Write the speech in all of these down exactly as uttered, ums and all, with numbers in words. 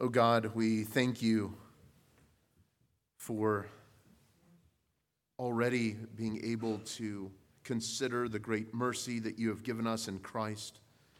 Oh God, we thank you for already being able to consider the great mercy that you have given us in Christ,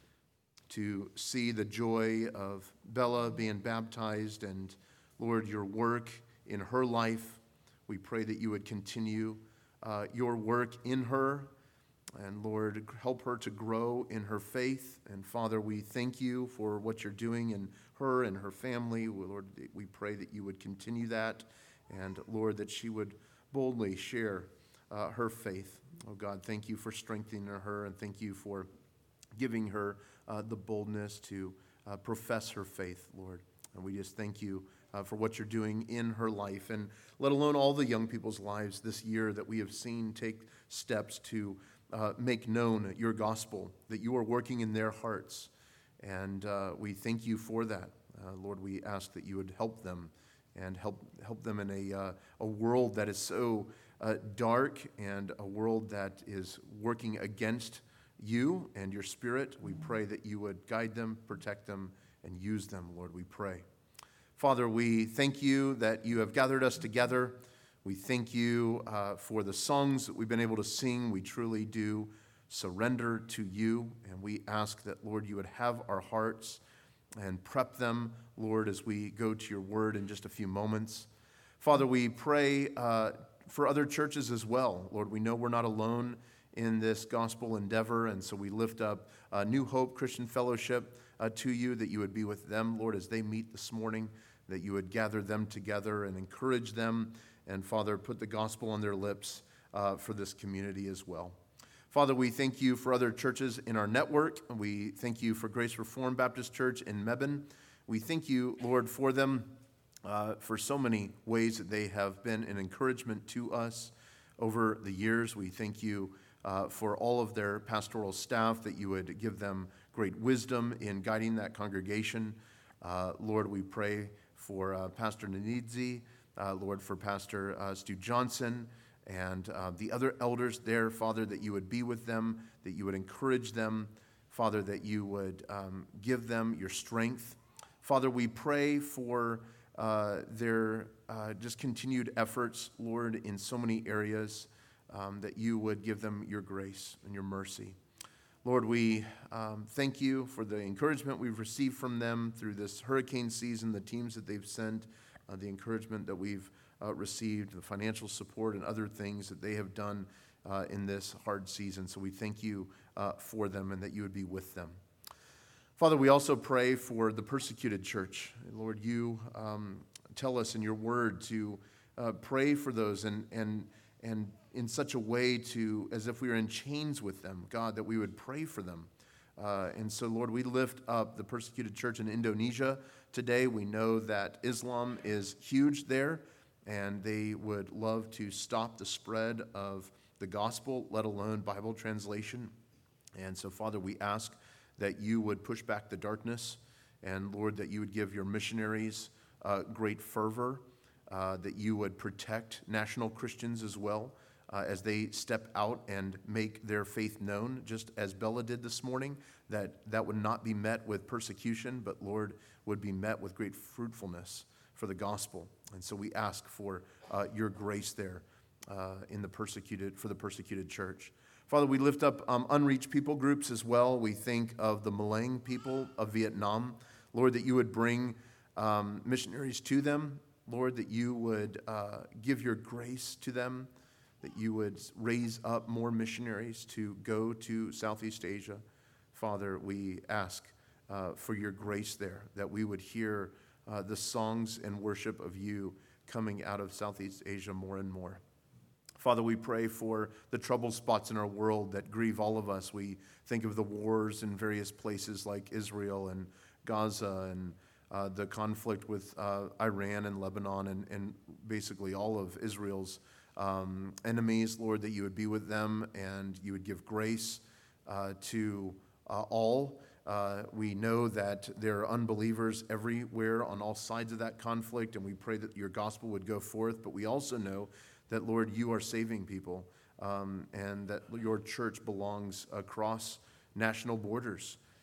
to see the joy of Bella being baptized and, Lord, your work in her life. We pray that you would continue uh, your work in her, and Lord, help her to grow in her faith. And Father, we thank you for what you're doing in her and her family. Lord, we pray that you would continue that, and Lord, that she would boldly share uh, her faith. Oh God, thank you for strengthening her, and thank you for giving her uh, the boldness to uh, profess her faith, Lord. And we just thank you uh, for what you're doing in her life, and let alone all the young people's lives this year that we have seen take steps to uh, make known your gospel, that you are working in their hearts. And uh, we thank you for that. Uh, Lord, we ask that you would help them and help help them in a, uh, a world that is so uh, dark, and a world that is working against you and your Spirit. We pray that you would guide them, protect them, and use them, Lord, we pray. Father, we thank you that you have gathered us together. We thank you uh, for the songs that we've been able to sing. We truly do surrender to you, and we ask that, Lord, you would have our hearts and prep them, Lord, as we go to your word in just a few moments. Father, we pray uh, for other churches as well. Lord, we know we're not alone in this gospel endeavor, and so we lift up uh, New Hope Christian Fellowship uh, to you, that you would be with them, Lord, as they meet this morning, that you would gather them together and encourage them, and Father, put the gospel on their lips uh, for this community as well. Father, we thank you for other churches in our network. We thank you for Grace Reformed Baptist Church in Mebane. We thank you, Lord, for them, uh, for so many ways that they have been an encouragement to us over the years. We thank you uh, for all of their pastoral staff, that you would give them great wisdom in guiding that congregation. Uh, Lord, we pray for uh, Pastor Nanidzi, uh, Lord, for Pastor uh, Stu Johnson, and uh, the other elders there, Father, that you would be with them, that you would encourage them, Father, that you would um, give them your strength. Father, we pray for uh, their uh, just continued efforts, Lord, in so many areas, um, that you would give them your grace and your mercy. Lord, we um, thank you for the encouragement we've received from them through this hurricane season, the teams that they've sent, uh, the encouragement that we've uh, received, the financial support and other things that they have done uh, in this hard season. So we thank you uh, for them, and that you would be with them. Father, we also pray for the persecuted church. Lord, you um, tell us in your word to uh, pray for those, and and and in such a way to, as if we were in chains with them, God, that we would pray for them. Uh, and so, Lord, we lift up the persecuted church in Indonesia today. We know that Islam is huge there, and they would love to stop the spread of the gospel, let alone Bible translation. And so, Father, we ask that you would push back the darkness, and, Lord, that you would give your missionaries uh, great fervor, uh, that you would protect national Christians as well, Uh, as they step out and make their faith known, just as Bella did this morning, that that would not be met with persecution, but, Lord, would be met with great fruitfulness for the gospel. And so we ask for uh, your grace there uh, in the persecuted, for the persecuted church. Father, we lift up um, unreached people groups as well. We think of the Malang people of Vietnam. Lord, that you would bring um, missionaries to them. Lord, that you would uh, give your grace to them, that you would raise up more missionaries to go to Southeast Asia. Father, we ask uh, for your grace there, that we would hear uh, the songs and worship of you coming out of Southeast Asia more and more. Father, we pray for the troubled spots in our world that grieve all of us. We think of the wars in various places like Israel and Gaza, and uh, the conflict with uh, Iran and Lebanon, and, and basically all of Israel's Um, enemies, Lord, that you would be with them, and you would give grace uh, to uh, all. Uh, we know that there are unbelievers everywhere on all sides of that conflict, and we pray that your gospel would go forth. But we also know that, Lord, you are saving people, um, and that your church belongs across national borders.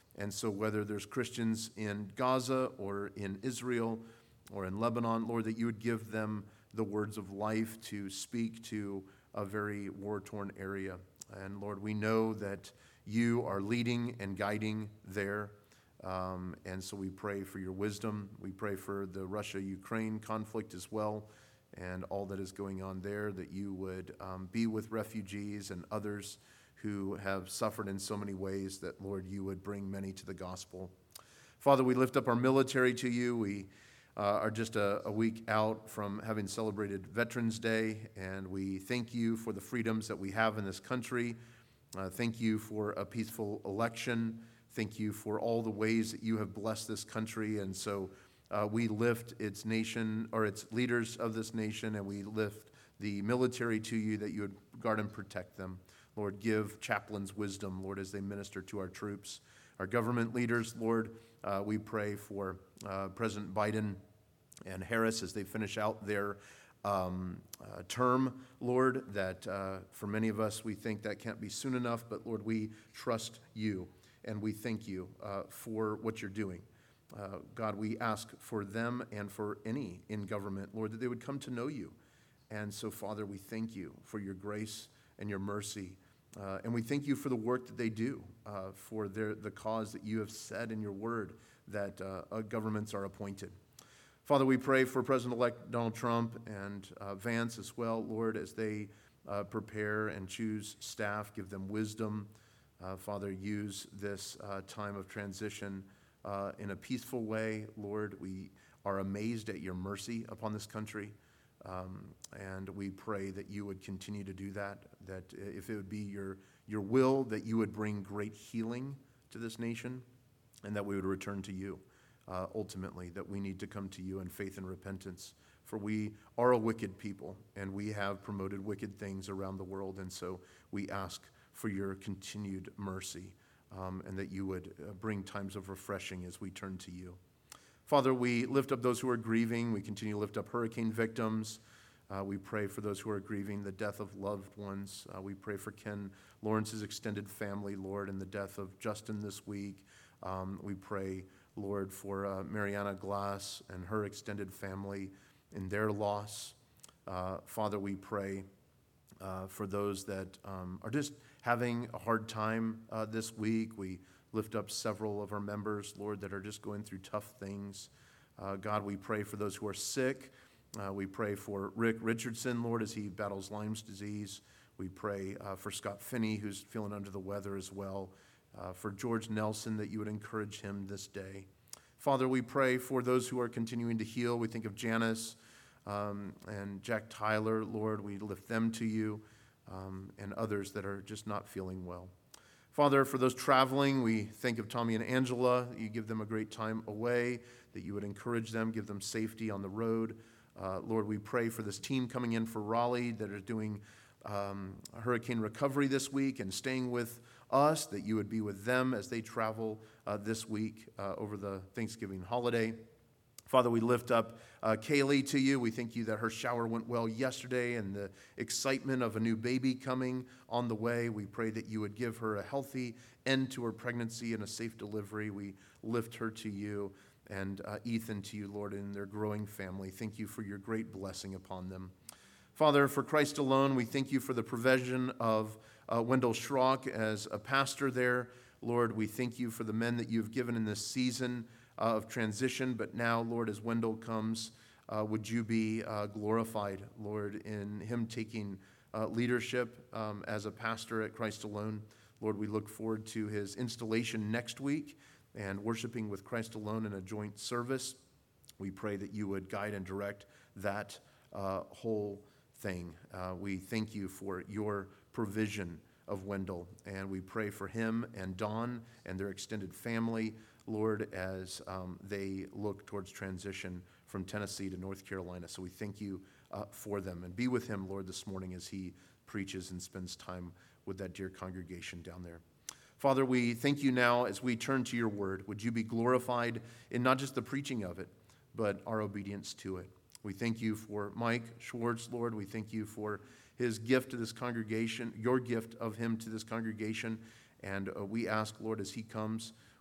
And so whether there's Christians in Gaza or in Israel or in Lebanon, Lord, that you would give them the words of life to speak to a very war-torn area. And Lord, we know that you are leading and guiding there. Um, and so we pray for your wisdom. We pray for the Russia-Ukraine conflict as well and all that is going on there, that you would um, be with refugees and others who have suffered in so many ways, that, Lord, you would bring many to the gospel. Father, we lift up our military to you. We uh, are just a, a week out from having celebrated Veterans Day, and we thank you for the freedoms that we have in this country. Uh, thank you for a peaceful election. Thank you for all the ways that you have blessed this country. And so uh, we lift its nation, or its leaders of this nation, and we lift the military to you, that you would guard and protect them. Lord, give chaplains wisdom, Lord, as they minister to our troops. Our government leaders, Lord, uh, we pray for uh, President Biden and Harris as they finish out their um, uh, term, Lord, that uh, for many of us, we think that can't be soon enough, but Lord, we trust you, and we thank you uh, for what you're doing. Uh, God, we ask for them and for any in government, Lord, that they would come to know you. And so, Father, we thank you for your grace and your mercy. Uh, and we thank you for the work that they do, uh, for their, the cause that you have said in your word that uh, uh, governments are appointed. Father, we pray for President-elect Donald Trump and uh, Vance as well, Lord, as they uh, prepare and choose staff, give them wisdom. Uh, Father, use this uh, time of transition uh, in a peaceful way. Lord, we are amazed at your mercy upon this country. Um, and we pray that you would continue to do that, that if it would be your, your will, that you would bring great healing to this nation, and that we would return to you, uh, ultimately, that we need to come to you in faith and repentance. For we are a wicked people, and we have promoted wicked things around the world, and so we ask for your continued mercy, um, and that you would uh, bring times of refreshing as we turn to you. Father, we lift up those who are grieving. We continue to lift up hurricane victims. Uh, we pray for those who are grieving the death of loved ones. Uh, we pray for Ken Lawrence's extended family, Lord, and the death of Justin this week. Um, we pray, Lord, for uh, Mariana Glass and her extended family in their loss. Uh, Father, we pray uh, for those that um, are just having a hard time uh, this week. We lift up several of our members, Lord, that are just going through tough things. Uh, God, we pray for those who are sick. Uh, we pray for Rick Richardson, Lord, as he battles Lyme's disease. We pray uh, for Scott Finney, who's feeling under the weather as well. Uh, for George Nelson, that you would encourage him this day. Father, we pray for those who are continuing to heal. We think of Janice um, and Jack Tyler, Lord. We lift them to you, um, and others that are just not feeling well. Father, for those traveling, we think of Tommy and Angela. You give them a great time away, that you would encourage them, give them safety on the road. Uh, Lord, we pray for this team coming in for Raleigh that are doing um, hurricane recovery this week and staying with us, that you would be with them as they travel uh, this week uh, over the Thanksgiving holiday. Father, we lift up uh, Kaylee to you. We thank you that her shower went well yesterday, and the excitement of a new baby coming on the way. We pray that you would give her a healthy end to her pregnancy and a safe delivery. We lift her to you, and uh, Ethan to you, Lord, and their growing family. Thank you for your great blessing upon them. Father, for Christ alone, we thank you for the provision of uh, Wendell Schrock as a pastor there. Lord, we thank you for the men that you've given in this season Uh, of transition, but now, Lord, as Wendell comes, uh, would you be uh, glorified, Lord, in him taking uh, leadership um, as a pastor at Christ Alone. Lord, we look forward to his installation next week and worshiping with Christ Alone in a joint service. We pray that you would guide and direct that uh, whole thing. Uh, we thank you for your provision of Wendell, and we pray for him and Dawn and their extended family, Lord, as um, they look towards transition from Tennessee to North Carolina. So we thank you uh, for them. And be with him, Lord, this morning as he preaches and spends time with that dear congregation down there. Father, we thank you now as we turn to your word. Would you be glorified in not just the preaching of it, but our obedience to it. We thank you for Mike Schwartz, Lord. We thank you for his gift to this congregation, your gift of him to this congregation. And uh, we ask, Lord, as he comes,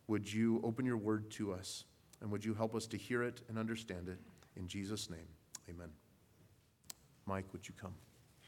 would you open your word to us, and would you help us to hear it and understand it? In Jesus' name, amen. Mike, would you come?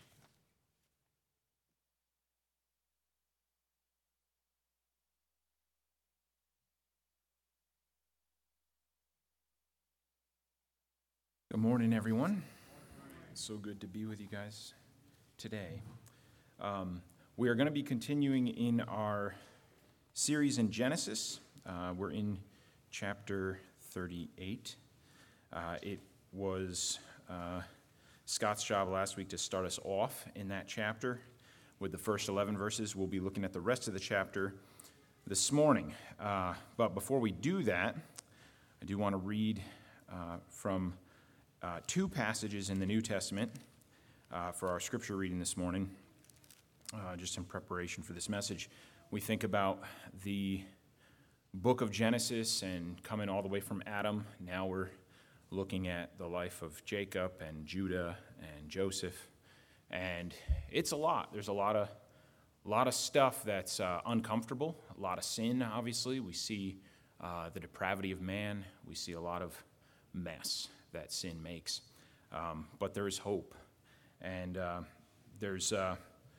Good morning, everyone. It's so good to be with you guys today. Um, we are going to be continuing in our series in Genesis. Uh, we're in chapter thirty-eight. Uh, it was uh, Scott's job last week to start us off in that chapter with the first eleven verses. We'll be looking at the rest of the chapter this morning. Uh, but before we do that, I do want to read uh, from Uh, two passages in the New Testament uh, for our scripture reading this morning, uh, just in preparation for this message. We think about the book of Genesis and coming all the way from Adam. Now we're looking at the life of Jacob and Judah and Joseph, and it's a lot. There's a lot of a lot of stuff that's uh, uncomfortable, a lot of sin, obviously. We see uh, the depravity of man. We see a lot of mess that sin makes. Um, but there is hope. And uh, there's uh,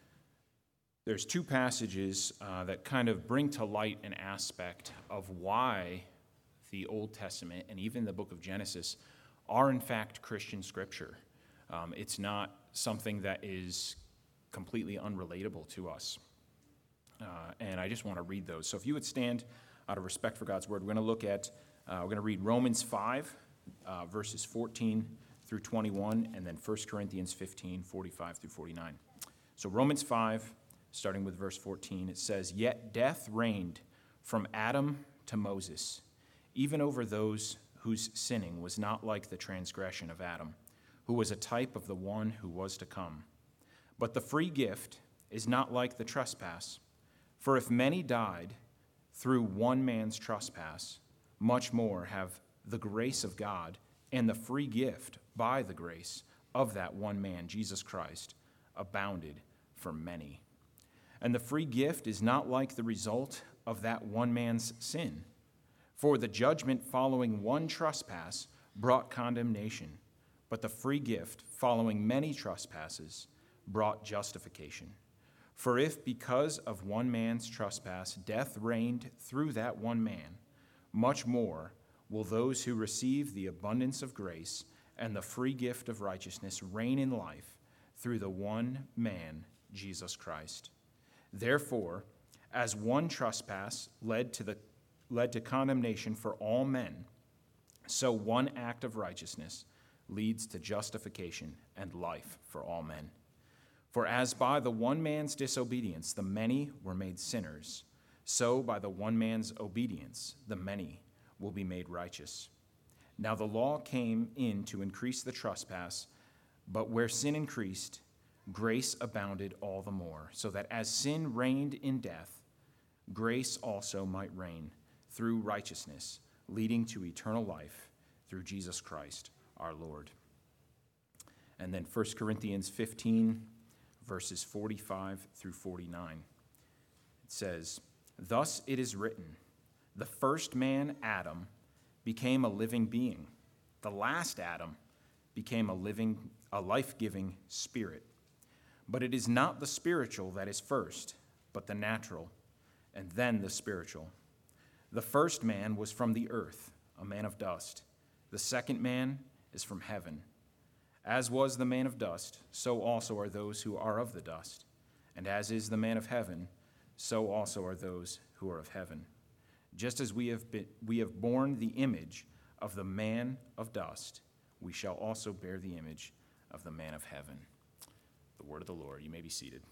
there's two passages uh, that kind of bring to light an aspect of why the Old Testament and even the book of Genesis are in fact Christian scripture. Um, it's not something that is completely unrelatable to us. Uh, and I just want to read those. So if you would stand out of respect for God's word, we're going to look at, uh, we're going to read Romans five, Uh, verses fourteen through twenty-one, and then First Corinthians fifteen, forty-five through forty-nine. So Romans five, starting with verse fourteen, it says, "Yet death reigned from Adam to Moses, even over those whose sinning was not like the transgression of Adam, who was a type of the one who was to come. But the free gift is not like the trespass. For if many died through one man's trespass, much more have the grace of God and the free gift by the grace of that one man, Jesus Christ, abounded for many. And the free gift is not like the result of that one man's sin. For the judgment following one trespass brought condemnation, but the free gift following many trespasses brought justification. For if because of one man's trespass death reigned through that one man, much more will those who receive the abundance of grace and the free gift of righteousness reign in life through the one man, Jesus Christ. Therefore, as one trespass led to the led to condemnation for all men, so one act of righteousness leads to justification and life for all men. For as by the one man's disobedience the many were made sinners, so by the one man's obedience the many will be made righteous. Now the law came in to increase the trespass, but where sin increased, grace abounded all the more, so that as sin reigned in death, grace also might reign through righteousness, leading to eternal life through Jesus Christ our Lord." And then First Corinthians fifteen, verses forty-five through forty-nine. It says, "Thus it is written, the first man, Adam, became a living being. The last Adam became a living, a life-giving spirit. But it is not the spiritual that is first, but the natural, and then the spiritual. The first man was from the earth, a man of dust. The second man is from heaven. As was the man of dust, so also are those who are of the dust. And as is the man of heaven, so also are those who are of heaven. Just as we have been, we have borne the image of the man of dust, we shall also bear the image of the man of heaven." The word of the Lord. You may be seated.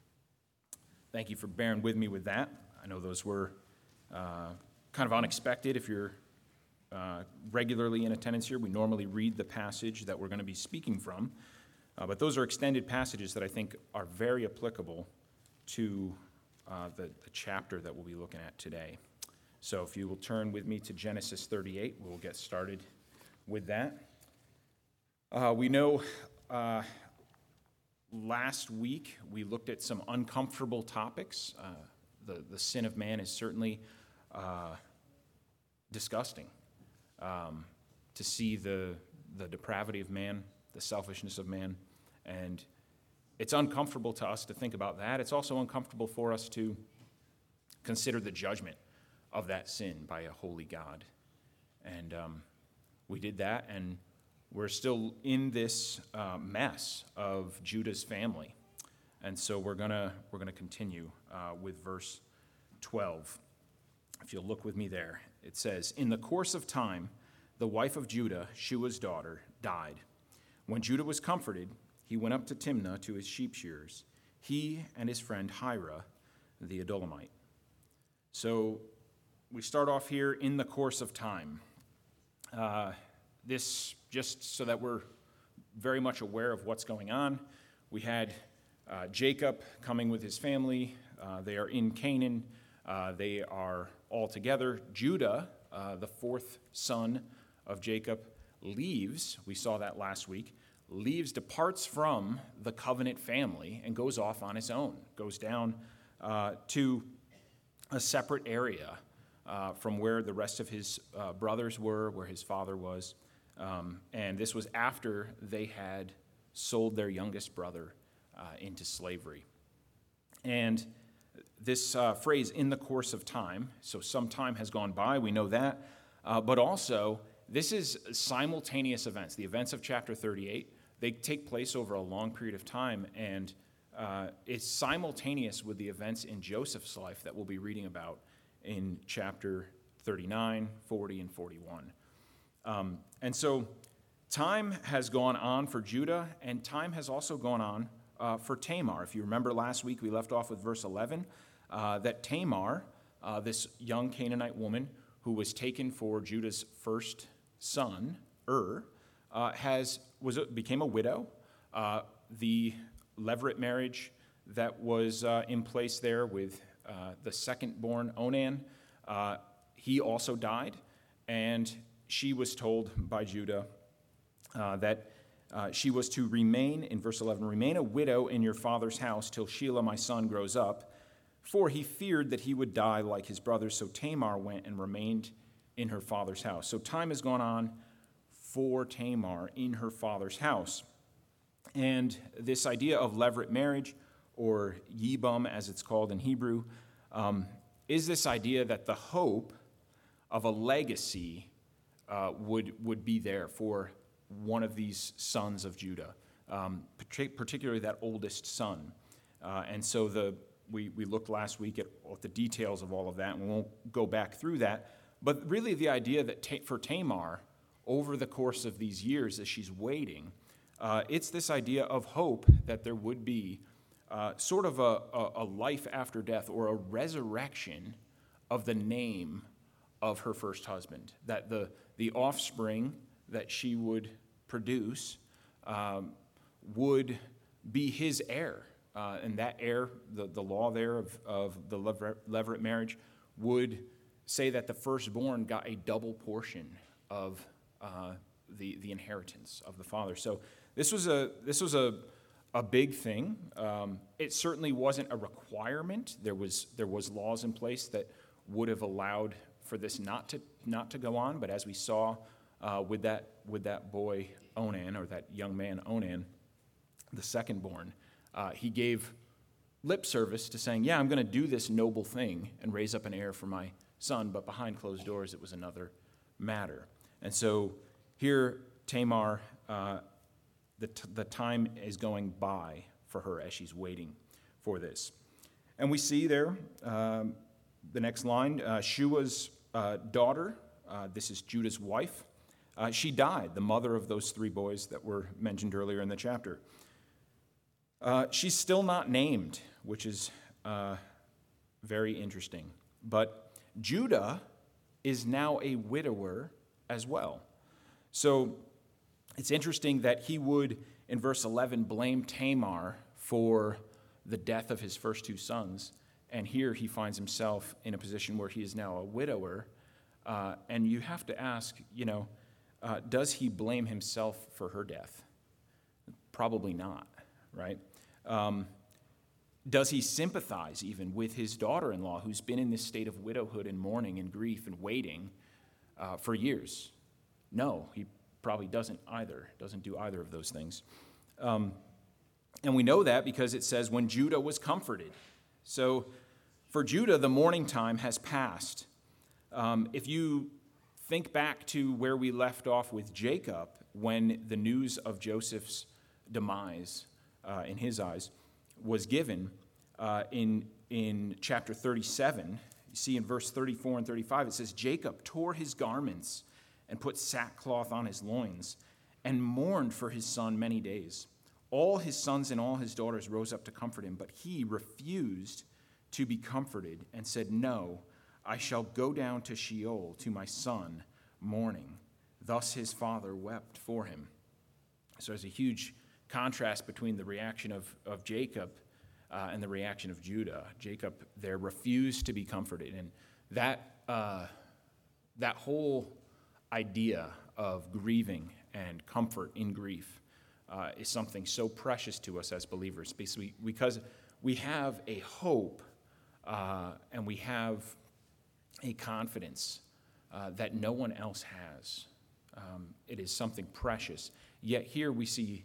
Thank you for bearing with me with that. I know those were uh, kind of unexpected. If you're uh, regularly in attendance here, we normally read the passage that we're going to be speaking from. Uh, but those are extended passages that I think are very applicable to uh, the, the chapter that we'll be looking at today. So if you will turn with me to Genesis thirty-eight, we'll get started with that. Uh, we know uh, last week we looked at some uncomfortable topics. Uh, the, the sin of man is certainly uh, disgusting um, to see the the depravity of man, the selfishness of man, and it's uncomfortable to us to think about that. It's also uncomfortable for us to consider the judgment of that sin by a holy God. And um, we did that, and we're still in this uh, mess of Judah's family. And so we're gonna we're gonna continue uh, with verse twelve. If you'll look with me there, it says, "In the course of time, the wife of Judah, Shua's daughter, died. When Judah was comforted, he went up to Timnah to his sheep shearers, he and his friend Hira, the Adullamite." So we start off here, in the course of time. Uh, this, just so that we're very much aware of what's going on, we had uh, Jacob coming with his family. Uh, they are in Canaan. Uh, they are all together. Judah, uh, the fourth son of Jacob, leaves, we saw that last week, leaves, departs from the covenant family and goes off on his own, goes down uh, to a separate area uh, from where the rest of his uh, brothers were, where his father was. Um, and this was after they had sold their youngest brother uh, into slavery. And this uh, phrase, "in the course of time," so some time has gone by, we know that, uh, but also this is simultaneous events. The events of chapter thirty-eight, they take place over a long period of time, and uh, it's simultaneous with the events in Joseph's life that we'll be reading about in chapter thirty-nine, forty, and forty-one. Um, and so time has gone on for Judah, and time has also gone on uh, for Tamar. If you remember last week, we left off with verse eleven, uh, that Tamar, uh, this young Canaanite woman who was taken for Judah's first son, Ur, uh, has was became a widow. Uh, the levirate marriage that was uh, in place there with uh, the second-born Onan, uh, he also died, and she was told by Judah uh, that uh, she was to remain, in verse eleven, "Remain a widow in your father's house till Shelah my son grows up, for he feared that he would die like his brothers. So Tamar went and remained in her father's house." So time has gone on for Tamar in her father's house. And this idea of levirate marriage, or yibum as it's called in Hebrew, um, is this idea that the hope of a legacy uh, would, would be there for one of these sons of Judah, um, particularly that oldest son. Uh, and so the we, we looked last week at, at the details of all of that, and we won't go back through that. But really the idea that ta- for Tamar, over the course of these years as she's waiting, uh, it's this idea of hope that there would be uh, sort of a, a, a life after death, or a resurrection of the name of her first husband, that the, the offspring that she would produce um, would be his heir. Uh, and that heir, the, the law there of, of the levirate marriage, would say that the firstborn got a double portion of uh, the the inheritance of the father. So this was a this was a a big thing. Um, it certainly wasn't a requirement. There was there was laws in place that would have allowed for this not to not to go on. But as we saw uh, with that with that boy Onan, or that young man Onan, the secondborn, uh, he gave lip service to saying, "Yeah, I'm going to do this noble thing and raise up an heir for my son." But behind closed doors, it was another matter. And so here, Tamar, uh, the, t- the time is going by for her as she's waiting for this. And we see there, um, the next line, uh, Shua's uh, daughter, uh, this is Judah's wife, uh, she died, the mother of those three boys that were mentioned earlier in the chapter. Uh, she's still not named, which is uh, very interesting. But Judah is now a widower as well. So it's interesting that he would, in verse eleven, blame Tamar for the death of his first two sons. And here he finds himself in a position where he is now a widower. Uh, and you have to ask, you know, uh, does he blame himself for her death? Probably not, right? Um, does he sympathize even with his daughter-in-law, who's been in this state of widowhood and mourning and grief and waiting uh, for years? No, he probably doesn't either, doesn't do either of those things. Um, and we know that because it says when Judah was comforted. So for Judah, the mourning time has passed. Um, if you think back to where we left off with Jacob, when the news of Joseph's demise, uh, in his eyes, was given uh, in, in chapter thirty-seven, you see in verse thirty-four and thirty-five, it says, Jacob tore his garments and put sackcloth on his loins and mourned for his son many days. All his sons and all his daughters rose up to comfort him, but he refused to be comforted and said, no, I shall go down to Sheol to my son mourning. Thus his father wept for him. So there's a huge contrast between the reaction of, of Jacob uh, and the reaction of Judah. Jacob there refused to be comforted. And that, uh, that whole idea of grieving and comfort in grief uh, is something so precious to us as believers, basically because we have a hope uh, and we have a confidence uh, that no one else has. Um, it is something precious. Yet here we see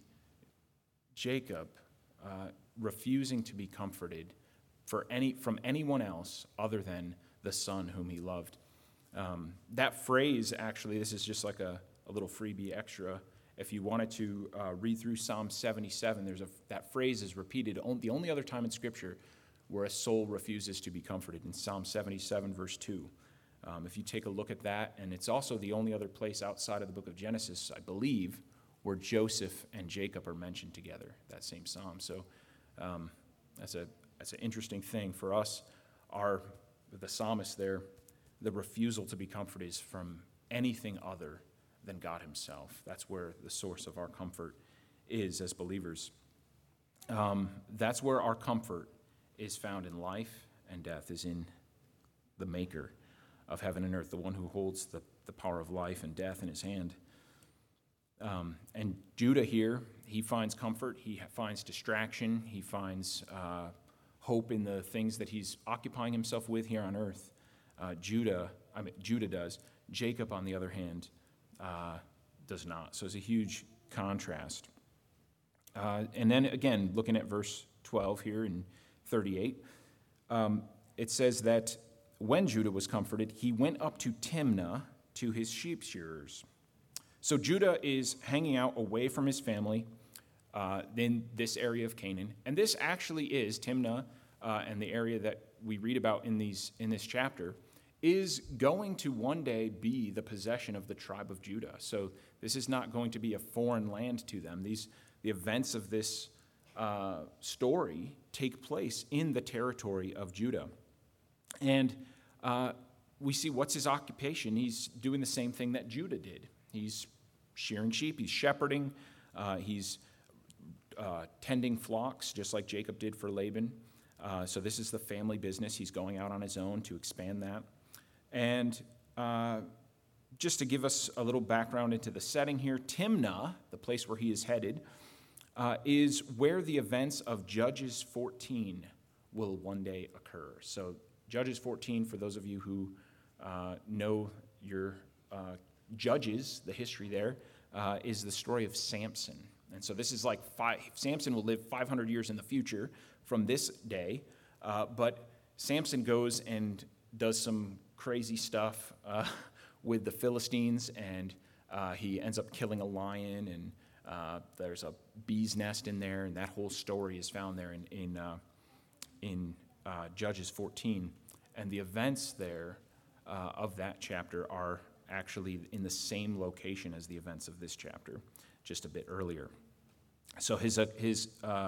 Jacob uh, refusing to be comforted for any, from anyone else other than the son whom he loved. Um, that phrase, actually, this is just like a, a little freebie extra. If you wanted to uh, read through Psalm seventy-seven, there's a, that phrase is repeated. The only other time in Scripture where a soul refuses to be comforted, in Psalm seventy-seven, verse two. Um, if you take a look at that, and it's also the only other place outside of the book of Genesis, I believe, where Joseph and Jacob are mentioned together, that same psalm. So um, that's a that's an interesting thing for us. Our the psalmist there, the refusal to be comforted is from anything other than God himself. That's where the source of our comfort is as believers. Um, that's where our comfort is found in life and death, is in the maker of heaven and earth, the one who holds the, the power of life and death in his hand. Um, and Judah here, he finds comfort, he finds distraction, he finds uh, hope in the things that he's occupying himself with here on earth. Uh, Judah, I mean, Judah does. Jacob, on the other hand, uh, does not. So it's a huge contrast. Uh, and then again, looking at verse twelve here in thirty-eight, um, it says that when Judah was comforted, he went up to Timnah to his sheep shearers. So Judah is hanging out away from his family uh, in this area of Canaan. And this actually is, Timnah uh, and the area that we read about in these in this chapter, is going to one day be the possession of the tribe of Judah. So this is not going to be a foreign land to them. These the events of this uh, story take place in the territory of Judah. And uh, we see what's his occupation. He's doing the same thing that Judah did. He's shearing sheep, he's shepherding, uh, he's uh, tending flocks, just like Jacob did for Laban. Uh, so this is the family business. He's going out on his own to expand that. And uh, just to give us a little background into the setting here, Timnah, the place where he is headed, uh, is where the events of Judges fourteen will one day occur. So Judges fourteen, for those of you who uh, know your uh, Judges, the history there, uh, is the story of Samson. And so this is like, five, Samson will live five hundred years in the future from this day, uh, but Samson goes and does some crazy stuff uh, with the Philistines, and uh, he ends up killing a lion, and uh, there's a bee's nest in there, and that whole story is found there in, in, uh, in uh, Judges fourteen. And the events there uh, of that chapter are actually in the same location as the events of this chapter, just a bit earlier. So his uh, his uh,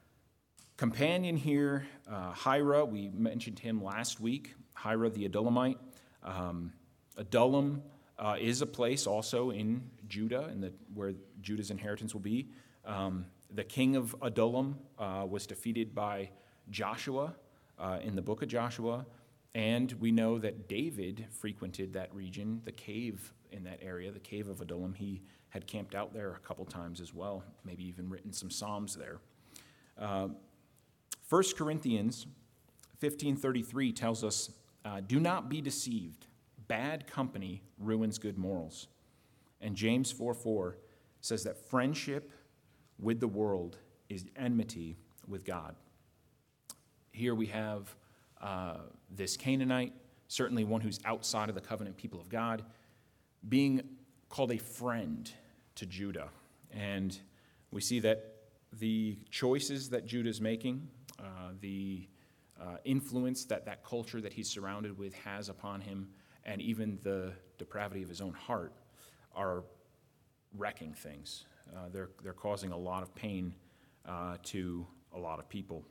companion here, uh, Hira, we mentioned him last week, Hira the Adullamite. Um, Adullam uh, is a place also in Judah, in the, where Judah's inheritance will be. Um, the king of Adullam uh, was defeated by Joshua uh, in the book of Joshua. And we know that David frequented that region, the cave in that area, the cave of Adullam. He had camped out there a couple times as well, maybe even written some psalms there. Uh, First Corinthians fifteen thirty-three tells us, uh, do not be deceived. bad company ruins good morals. And James four four says that friendship with the world is enmity with God. Here we have uh, this Canaanite, certainly one who's outside of the covenant people of God, being called a friend to Judah. And we see that the choices that Judah is making, uh, the uh, influence that that culture that he's surrounded with has upon him, and even the depravity of his own heart are wrecking things. Uh, they're, they're causing a lot of pain uh, to a lot of people.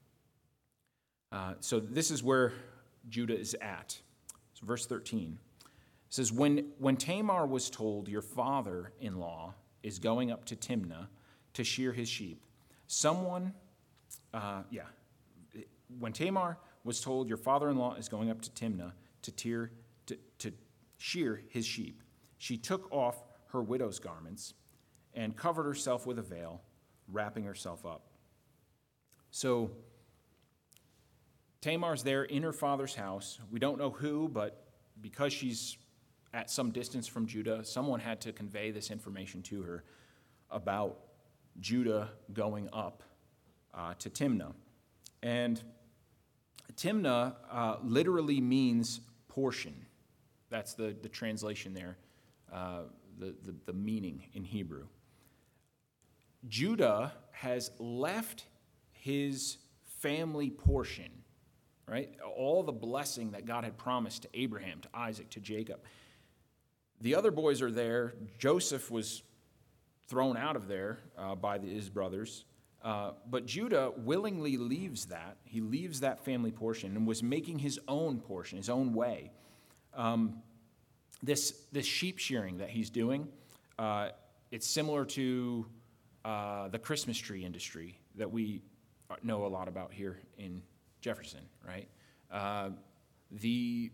Uh, so this is where Judah is at. So verse thirteen says, when, when Tamar was told, your father-in-law is going up to Timnah to shear his sheep, someone, uh, yeah, when Tamar was told, your father-in-law is going up to Timnah to, tear, to, to shear his sheep, she took off her widow's garments and covered herself with a veil, wrapping herself up. So Tamar's there in her father's house. We don't know who, but because she's at some distance from Judah, someone had to convey this information to her about Judah going up uh, to Timnah. And Timnah uh, literally means portion. That's the, the translation there, uh, the, the, the meaning in Hebrew. Judah has left his family portion, right? All the blessing that God had promised to Abraham, to Isaac, to Jacob. The other boys are there. Joseph was thrown out of there uh, by the, his brothers. Uh, but Judah willingly leaves that. He leaves that family portion and was making his own portion, his own way. Um, this, this sheep shearing that he's doing, uh, it's similar to uh, the Christmas tree industry that we know a lot about here in Jefferson, right? Uh, the,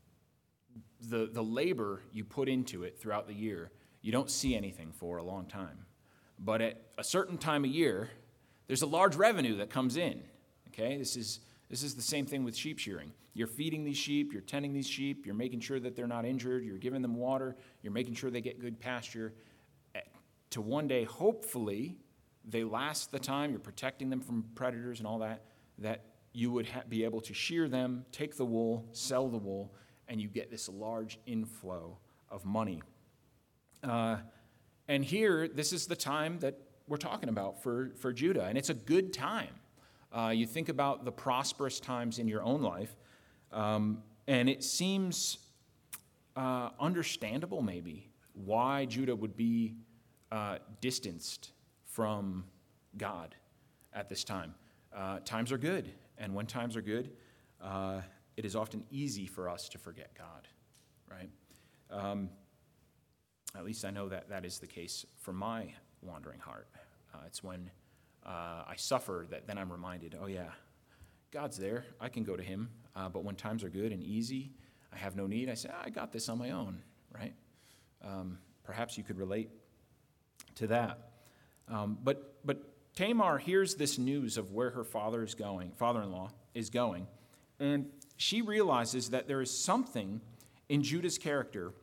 the, the labor you put into it throughout the year, you don't see anything for a long time. But at a certain time of year, there's a large revenue that comes in, okay? This is, this is the same thing with sheep shearing. You're feeding these sheep, you're tending these sheep, you're making sure that they're not injured, you're giving them water, you're making sure they get good pasture. To one day, hopefully, they last the time, you're protecting them from predators and all that, that you would ha- be able to shear them, take the wool, sell the wool, and you get this large inflow of money. Uh, and here, this is the time that we're talking about for, for Judah, and it's a good time. Uh, you think about the prosperous times in your own life, um, and it seems uh, understandable, maybe, why Judah would be uh, distanced from God at this time. Uh, times are good, and when times are good, uh, it is often easy for us to forget God, right? Um, at least I know that that is the case for my wandering heart. Uh, it's when uh, I suffer that then I'm reminded, oh yeah, God's there. I can go to him. Uh, but when times are good and easy, I have no need. I say, oh, I got this on my own, right? Um, perhaps you could relate to that. Um, but but Tamar hears this news of where her father is going, father-in-law is going, and she realizes that there is something in Judah's character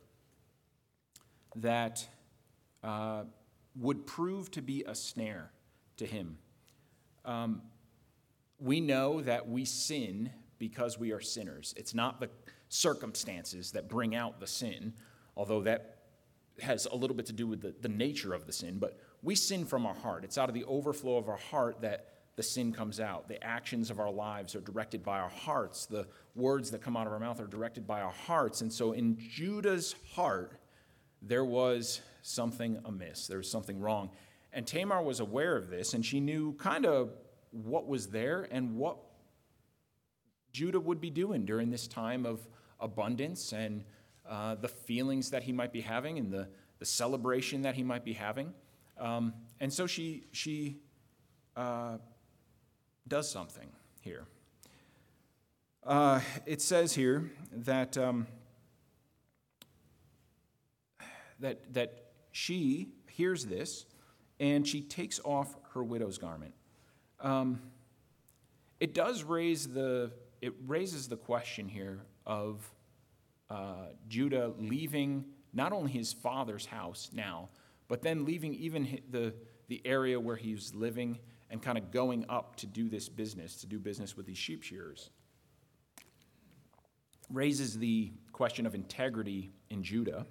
that uh, would prove to be a snare to him. Um, we know that we sin because we are sinners. It's not the circumstances that bring out the sin, although that has a little bit to do with the, the nature of the sin, but we sin from our heart. It's out of the overflow of our heart that the sin comes out. The actions of our lives are directed by our hearts. The words that come out of our mouth are directed by our hearts. And so in Judah's heart, there was something amiss. There was something wrong. And Tamar was aware of this, and she knew kind of what was there and what Judah would be doing during this time of abundance and uh, the feelings that he might be having and the, the celebration that he might be having. Um, and so she, she uh, does something here. Uh, it says here that, um, that, that she hears this, and she takes off her widow's garment. Um, it does raise the, it raises the question here of uh, Judah leaving not only his father's house now, but then leaving even hi- the, the area where he was living and kind of going up to do this business, to do business with these sheep shearers. Raises the question of integrity in Judah,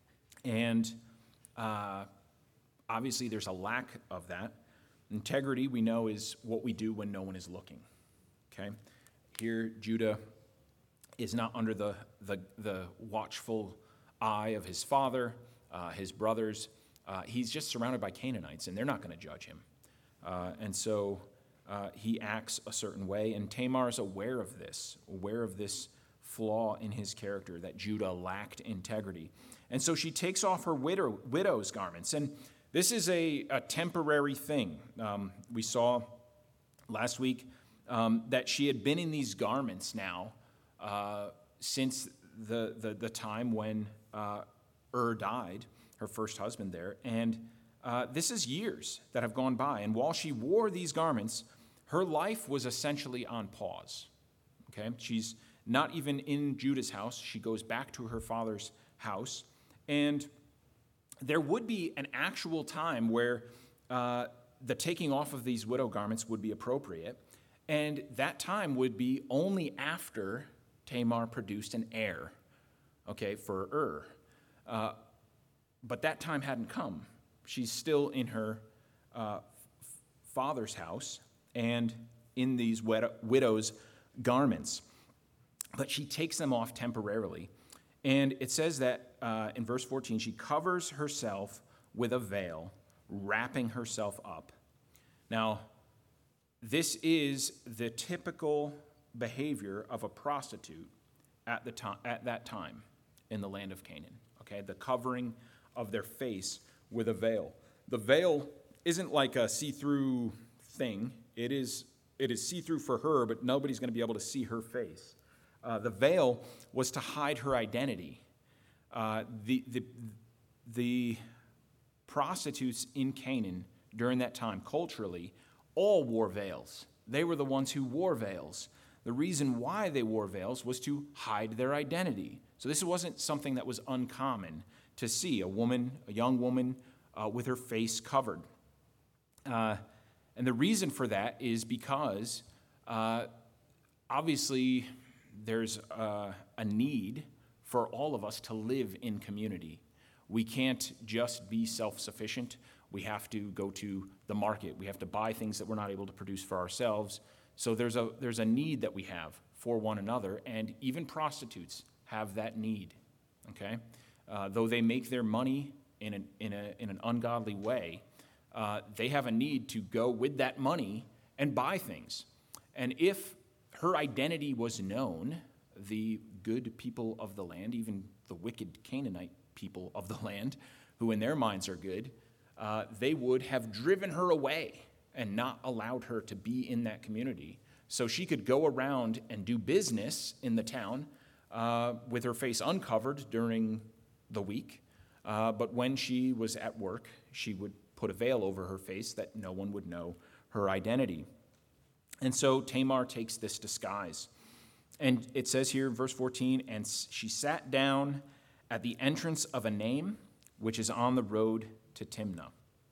and uh, obviously there's a lack of that. Integrity, we know, is what we do when no one is looking, okay? Here, Judah is not under the, the, the watchful eye of his father, uh, his brothers. Uh, he's just surrounded by Canaanites, and they're not going to judge him. Uh, and so uh, he acts a certain way, and Tamar is aware of this, aware of this flaw in his character, that Judah lacked integrity. And so she takes off her widow, widow's garments. And this is a, a temporary thing. Um, we saw last week um, that she had been in these garments now uh, since the, the, the time when uh, Ur died, her first husband there. And uh, this is years that have gone by. And while she wore these garments, her life was essentially on pause. Okay, she's not even in Judah's house. She goes back to her father's house. And there would be an actual time where uh, the taking off of these widow garments would be appropriate. And that time would be only after Tamar produced an heir, okay, for Ur. Uh, but that time hadn't come. She's still in her uh, f- father's house and in these wed- widow's garments. But she takes them off temporarily. And it says that uh, in verse fourteen, she covers herself with a veil, wrapping herself up. Now, this is the typical behavior of a prostitute at the to- at that time in the land of Canaan. Okay, the covering of their face with a veil. The veil isn't like a see-through thing. It is it is see-through for her, but nobody's going to be able to see her face. Uh, the veil was to hide her identity. Uh, the, the, the prostitutes in Canaan during that time, culturally, all wore veils. They were the ones who wore veils. The reason why they wore veils was to hide their identity. So this wasn't something that was uncommon to see, a woman, a young woman, uh, with her face covered. Uh, and the reason for that is because, uh, obviously, there's uh, a need for all of us to live in community. We can't just be self-sufficient. We have to go to the market. We have to buy things that we're not able to produce for ourselves. So there's a there's a need that we have for one another, and even prostitutes have that need. Okay, uh, though they make their money in an in a in an ungodly way, uh, they have a need to go with that money and buy things. And if her identity was known, the good people of the land, even the wicked Canaanite people of the land, who in their minds are good, uh, they would have driven her away and not allowed her to be in that community. So she could go around and do business in the town uh, with her face uncovered during the week. Uh, but when she was at work, she would put a veil over her face that no one would know her identity. And so Tamar takes this disguise. And it says here in verse fourteen, and she sat down at the entrance of a name, which is on the road to Timnah.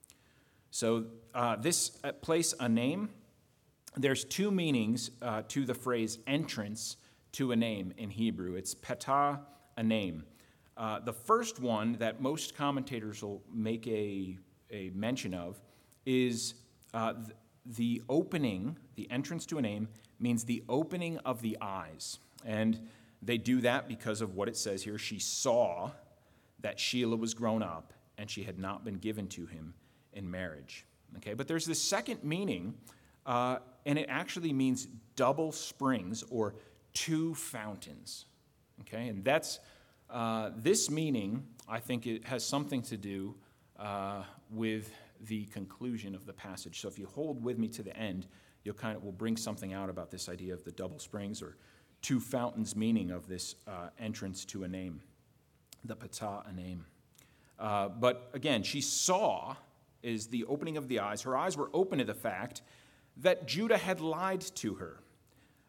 So uh, this place, a name, there's two meanings uh, to the phrase entrance to a name in Hebrew. It's petah, a name. Uh, the first one that most commentators will make a, a mention of is uh, th- the opening, the entrance to a name, means the opening of the eyes. And they do that because of what it says here. She saw that Shelah was grown up and she had not been given to him in marriage. Okay, but there's this second meaning, uh, and it actually means double springs or two fountains. Okay, and that's uh, this meaning, I think it has something to do uh, with the conclusion of the passage. So if you hold with me to the end, you'll kind of will bring something out about this idea of the double springs or two fountains meaning of this uh, entrance to a name, the petah, a name. Uh, but again, she saw is the opening of the eyes. Her eyes were open to the fact that Judah had lied to her.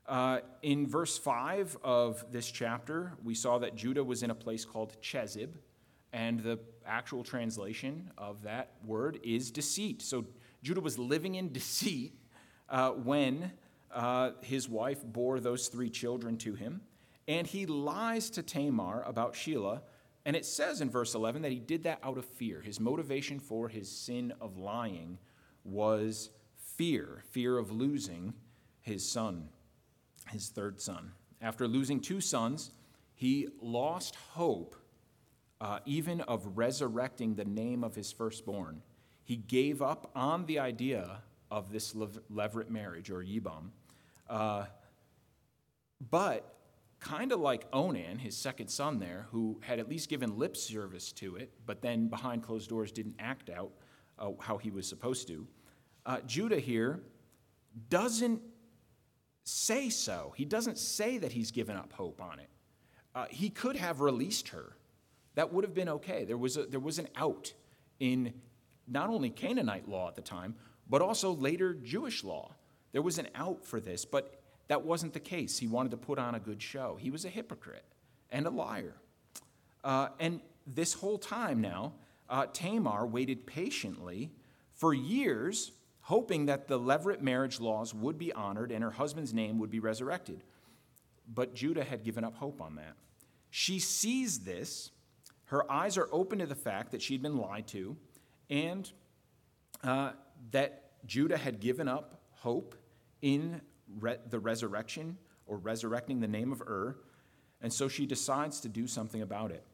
Uh, in verse five of this chapter, we saw that Judah was in a place called Chezib, and the actual translation of that word is deceit. So Judah was living in deceit uh, when uh, his wife bore those three children to him, and he lies to Tamar about Shelah, and it says in verse eleven that he did that out of fear. His motivation for his sin of lying was fear, fear of losing his son, his third son. After losing two sons, he lost hope uh, even of resurrecting the name of his firstborn. He gave up on the idea of this lev- levirate marriage, or Yibam. Uh, but kind of like Onan, his second son there, who had at least given lip service to it, but then behind closed doors didn't act out uh, how he was supposed to, uh, Judah here doesn't say so. He doesn't say that he's given up hope on it. Uh, he could have released her. That would have been okay. There was a, there was an out in not only Canaanite law at the time, but also later Jewish law. There was an out for this, but that wasn't the case. He wanted to put on a good show. He was a hypocrite and a liar. Uh, and this whole time now, uh, Tamar waited patiently for years, hoping that the levirate marriage laws would be honored and her husband's name would be resurrected. But Judah had given up hope on that. She sees this. Her eyes are open to the fact that she'd been lied to, and uh, that Judah had given up hope in re- the resurrection, or resurrecting the name of Ur, and so she decides to do something about it.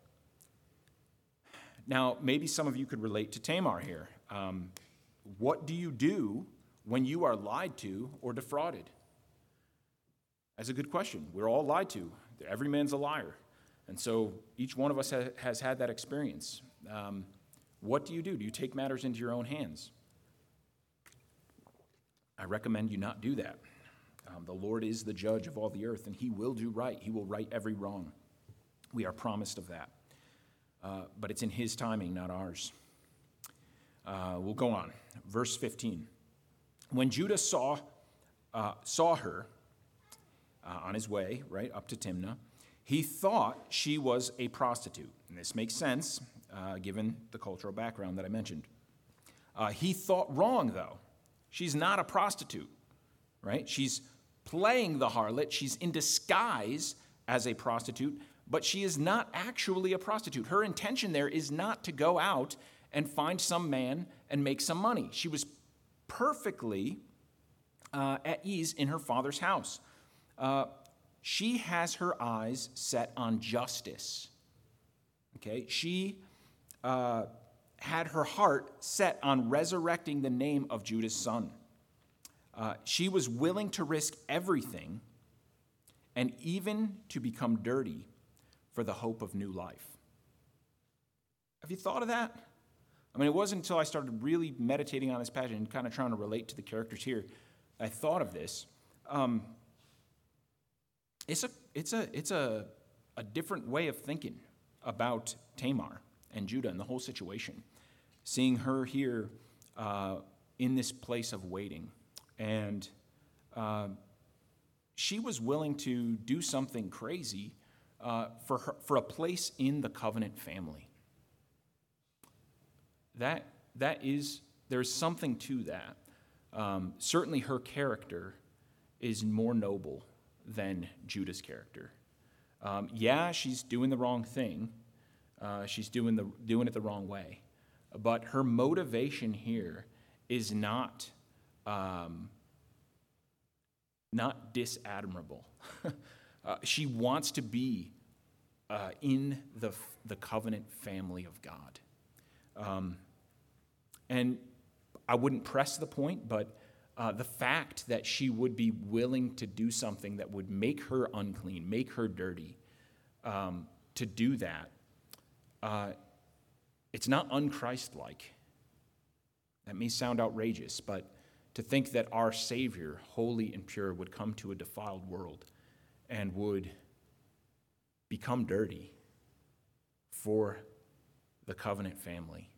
Now, maybe some of you could relate to Tamar here. Um, what do you do when you are lied to or defrauded? That's a good question. We're all lied to. Every man's a liar. And so each one of us ha- has had that experience. Um, what do you do? Do you take matters into your own hands? I recommend you not do that. Um, the Lord is the judge of all the earth, and he will do right. He will right every wrong. We are promised of that. Uh, but it's in his timing, not ours. Uh, we'll go on. Verse fifteen. When Judah saw, uh, saw her uh, on his way, right, up to Timnah, he thought she was a prostitute. And this makes sense, uh, given the cultural background that I mentioned. Uh, he thought wrong, though. She's not a prostitute, right? She's playing the harlot. She's in disguise as a prostitute, but she is not actually a prostitute. Her intention there is not to go out and find some man and make some money. She was perfectly uh, at ease in her father's house. Uh, she has her eyes set on justice. Okay, she uh, had her heart set on resurrecting the name of Judah's son. Uh, she was willing to risk everything and even to become dirty for the hope of new life. Have you thought of that? I mean, it wasn't until I started really meditating on this passage and kind of trying to relate to the characters here, I thought of this. Um, it's a it's a it's a a different way of thinking about Tamar and Judah and the whole situation. Seeing her here uh, in this place of waiting, and uh, she was willing to do something crazy uh, for her, for a place in the covenant family. That that is there's something to that. Um, certainly, her character is more noble than Judah's character. Um, yeah, she's doing the wrong thing. Uh, she's doing the doing it the wrong way. But her motivation here is not um, not disadmirable. uh, she wants to be uh, in the the covenant family of God. Um, and I wouldn't press the point, but uh, the fact that she would be willing to do something that would make her unclean, make her dirty, um, to do that, uh, it's not un-Christ-like. That may sound outrageous, but to think that our Savior, holy and pure, would come to a defiled world and would become dirty for the covenant family,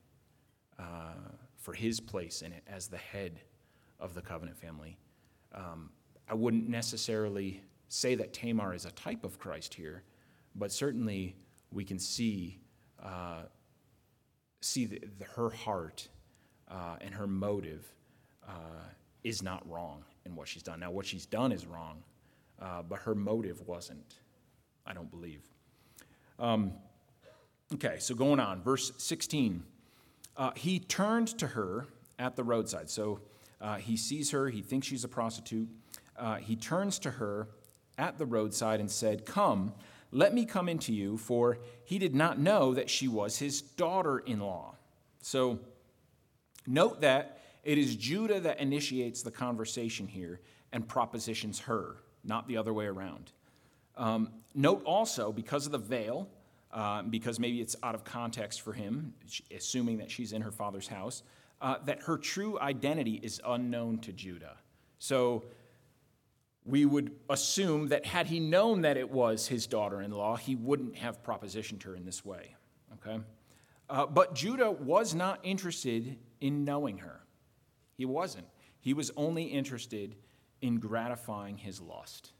uh, for his place in it as the head of the covenant family. Um, I wouldn't necessarily say that Tamar is a type of Christ here, but certainly we can see uh, see the, the, her heart uh, and her motive uh, is not wrong in what she's done. Now, what she's done is wrong, uh, but her motive wasn't, I don't believe. Um, okay, so going on, verse sixteen. Uh, he turned to her at the roadside. So uh, he sees her, he thinks she's a prostitute. Uh, he turns to her at the roadside and said, "Come, let me come into you," for he did not know that she was his daughter-in-law. So note that it is Judah that initiates the conversation here and propositions her, not the other way around. Um, note also, because of the veil, uh, because maybe it's out of context for him, assuming that she's in her father's house, uh, that her true identity is unknown to Judah. So we would assume that had he known that it was his daughter-in-law, he wouldn't have propositioned her in this way, okay? Uh, but Judah was not interested in knowing her. He wasn't. He was only interested in gratifying his lust.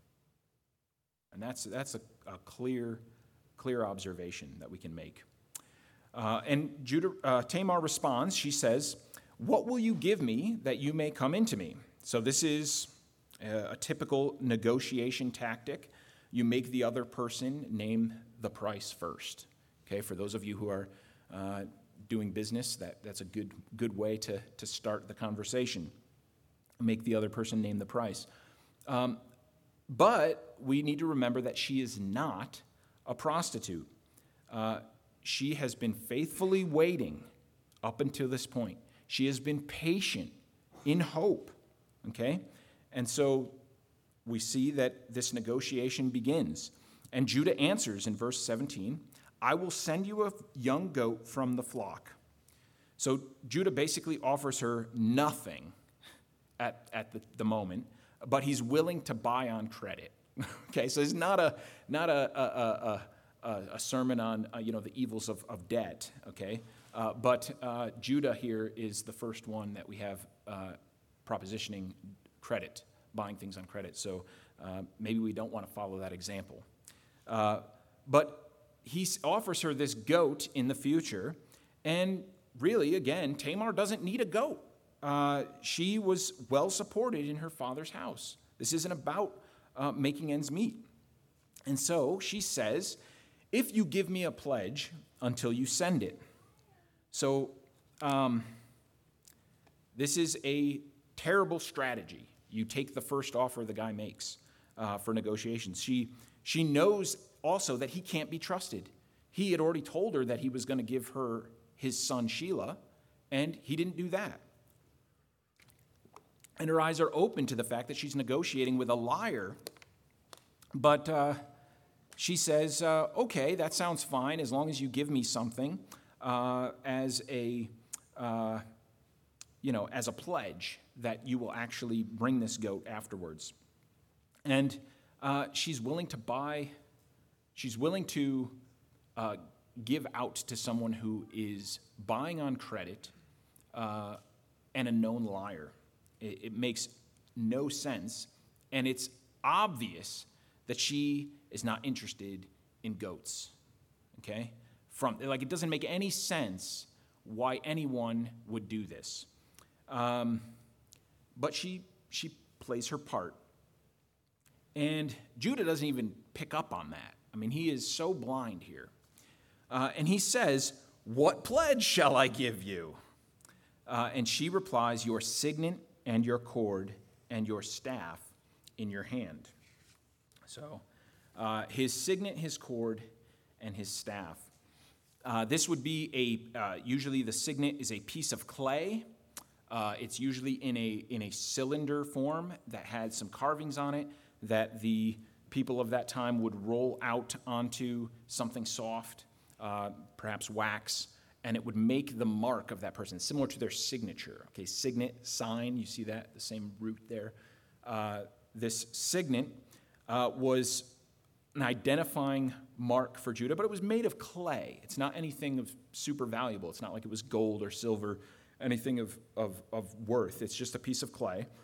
And that's that's a, a clear, clear observation that we can make. Uh, and Judah, uh, Tamar responds, she says, "What will you give me that you may come into me?" So this is a, a typical negotiation tactic. You make the other person name the price first. Okay, for those of you who are uh, doing business, that, that's a good good way to, to start the conversation. Make the other person name the price. Um, but we need to remember that she is not a prostitute. Uh, she has been faithfully waiting up until this point. She has been patient in hope, okay? And so we see that this negotiation begins. And Judah answers in verse seventeen, "I will send you a young goat from the flock." So Judah basically offers her nothing at, at the, the moment, but he's willing to buy on credit. Okay, so it's not a not a a, a, a, a sermon on uh, you know the evils of, of debt. Okay, uh, but uh, Judah here is the first one that we have uh, propositioning credit, buying things on credit. So uh, maybe we don't want to follow that example. Uh, but he offers her this goat in the future, and really, again, Tamar doesn't need a goat. Uh, she was well supported in her father's house. This isn't about uh, making ends meet. And so she says, "If you give me a pledge until you send it." So um, this is a terrible strategy. You take the first offer the guy makes uh, for negotiations. She, she knows also that he can't be trusted. He had already told her that he was going to give her his son Shelah, and he didn't do that. And her eyes are open to the fact that she's negotiating with a liar. But uh, she says, uh, okay, that sounds fine as long as you give me something uh, as a, uh, you know, as a pledge that you will actually bring this goat afterwards. And uh, she's willing to buy, she's willing to uh, give out to someone who is buying on credit uh, and a known liar. It, it makes no sense, and it's obvious that she is not interested in goats. Okay, from like it doesn't make any sense why anyone would do this, um, but she she plays her part, and Judah doesn't even pick up on that. I mean, he is so blind here. Uh, and he says, "What pledge shall I give you?" Uh, and she replies, "Your signet and your cord and your staff in your hand." So uh, his signet, his cord, and his staff. Uh, this would be a, uh, usually the signet is a piece of clay. Uh, it's usually in a, in a cylinder form that had some carvings on it that the people of that time would roll out onto something soft. Uh, perhaps wax, and it would make the mark of that person, similar to their signature. Okay, signet, sign, you see that, the same root there. Uh, this signet uh, was an identifying mark for Judah, but it was made of clay. It's not anything of super valuable. It's not like it was gold or silver, anything of, of, of worth. It's just a piece of clay.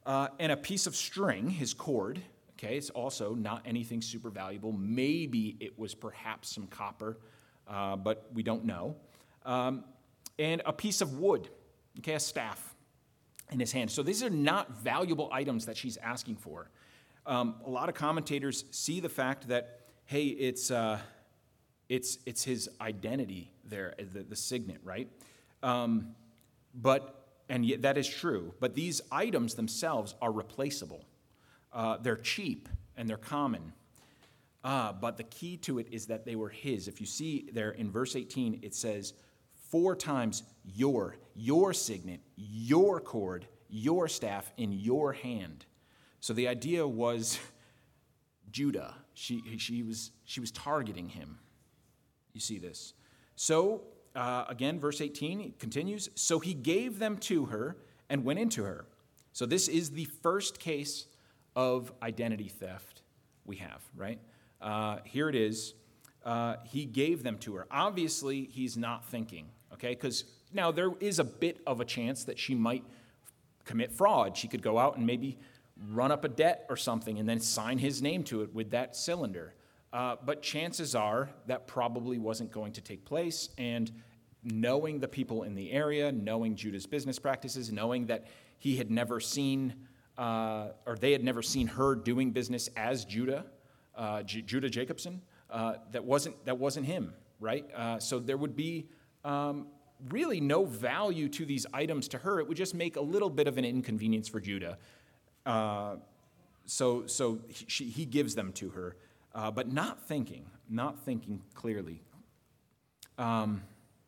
uh, and a piece of string, his cord. Okay, it's also not anything super valuable. Maybe it was perhaps some copper, uh, but we don't know. Um, and a piece of wood, okay, a staff in his hand. So these are not valuable items that she's asking for. Um, a lot of commentators see the fact that, hey, it's uh, it's it's his identity there, the, the signet, right? Um, but and yet that is true. But these items themselves are replaceable. Uh, they're cheap and they're common. Uh, but the key to it is that they were his. If you see there in verse eighteen, it says four times your, your signet, your cord, your staff in your hand. So the idea was Judah. She, she, was, she was targeting him. You see this. So, uh, again, verse eighteen, it continues. So he gave them to her and went into her. So this is the first case of identity theft we have, right? Uh, here it is. Uh, he gave them to her. Obviously, he's not thinking, okay? Because now there is a bit of a chance that she might commit fraud. She could go out and maybe run up a debt or something and then sign his name to it with that cylinder. Uh, but chances are that probably wasn't going to take place. And knowing the people in the area, knowing Judah's business practices, knowing that he had never seen, uh, or they had never seen her doing business as Judah, uh, J- Judah Jacobson, uh, that wasn't that wasn't him, right? Uh, so there would be um, really no value to these items to her. It would just make a little bit of an inconvenience for Judah. Uh, so so he, she, he gives them to her, uh, but not thinking, not thinking clearly. Um,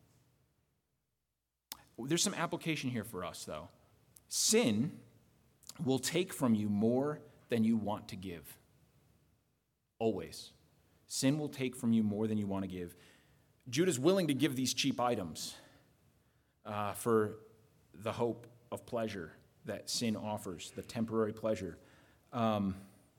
there's some application here for us, though. Sin will take from you more than you want to give. Always. Sin will take from you more than you want to give. Judah's willing to give these cheap items uh, for the hope of pleasure that sin offers, the temporary pleasure. Um,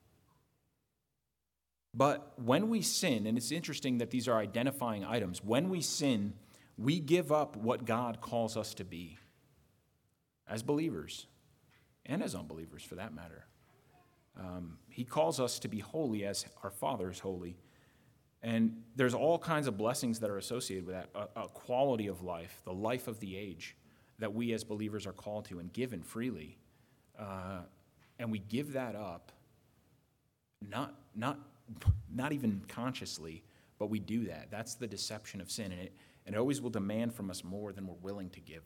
but when we sin, and it's interesting that these are identifying items, when we sin, we give up what God calls us to be as believers and as unbelievers for that matter. Um, he calls us to be holy as our Father is holy. And there's all kinds of blessings that are associated with that, a, a quality of life, the life of the age that we as believers are called to and given freely. Uh, and we give that up, not, not, not even consciously, but we do that. That's the deception of sin, and it, and it always will demand from us more than we're willing to give.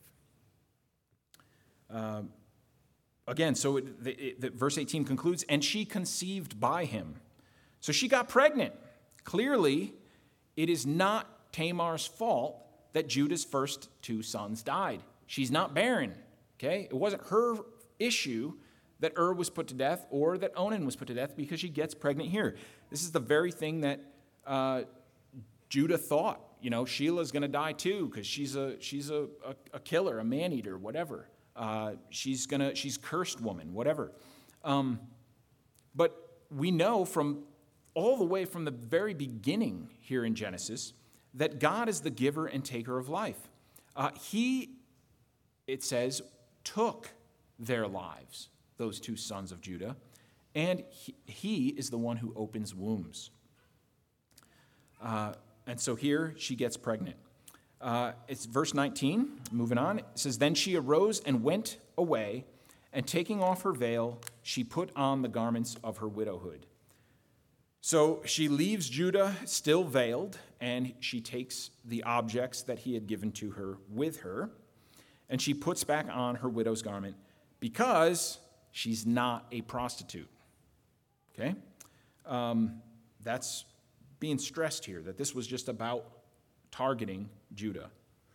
Um, again, so it, the, it, the, verse eighteen concludes, and she conceived by him. So she got pregnant. Clearly, it is not Tamar's fault that Judah's first two sons died. She's not barren, okay? It wasn't her issue that Ur was put to death or that Onan was put to death because she gets pregnant here. This is the very thing that uh, Judah thought. You know, Sheila's going to die too because she's a she's a, a, a killer, a man-eater, whatever. Uh, she's gonna she's cursed woman, whatever. Um, but we know from all the way from the very beginning here in Genesis that God is the giver and taker of life. Uh, he, it says, took their lives, those two sons of Judah, and he, he is the one who opens wombs. Uh, and so here she gets pregnant. Uh, it's verse nineteen, moving on. It says, then she arose and went away, and taking off her veil, she put on the garments of her widowhood. So she leaves Judah still veiled, and she takes the objects that he had given to her with her, and she puts back on her widow's garment because she's not a prostitute. Okay? Um, that's being stressed here, that this was just about targeting Judah.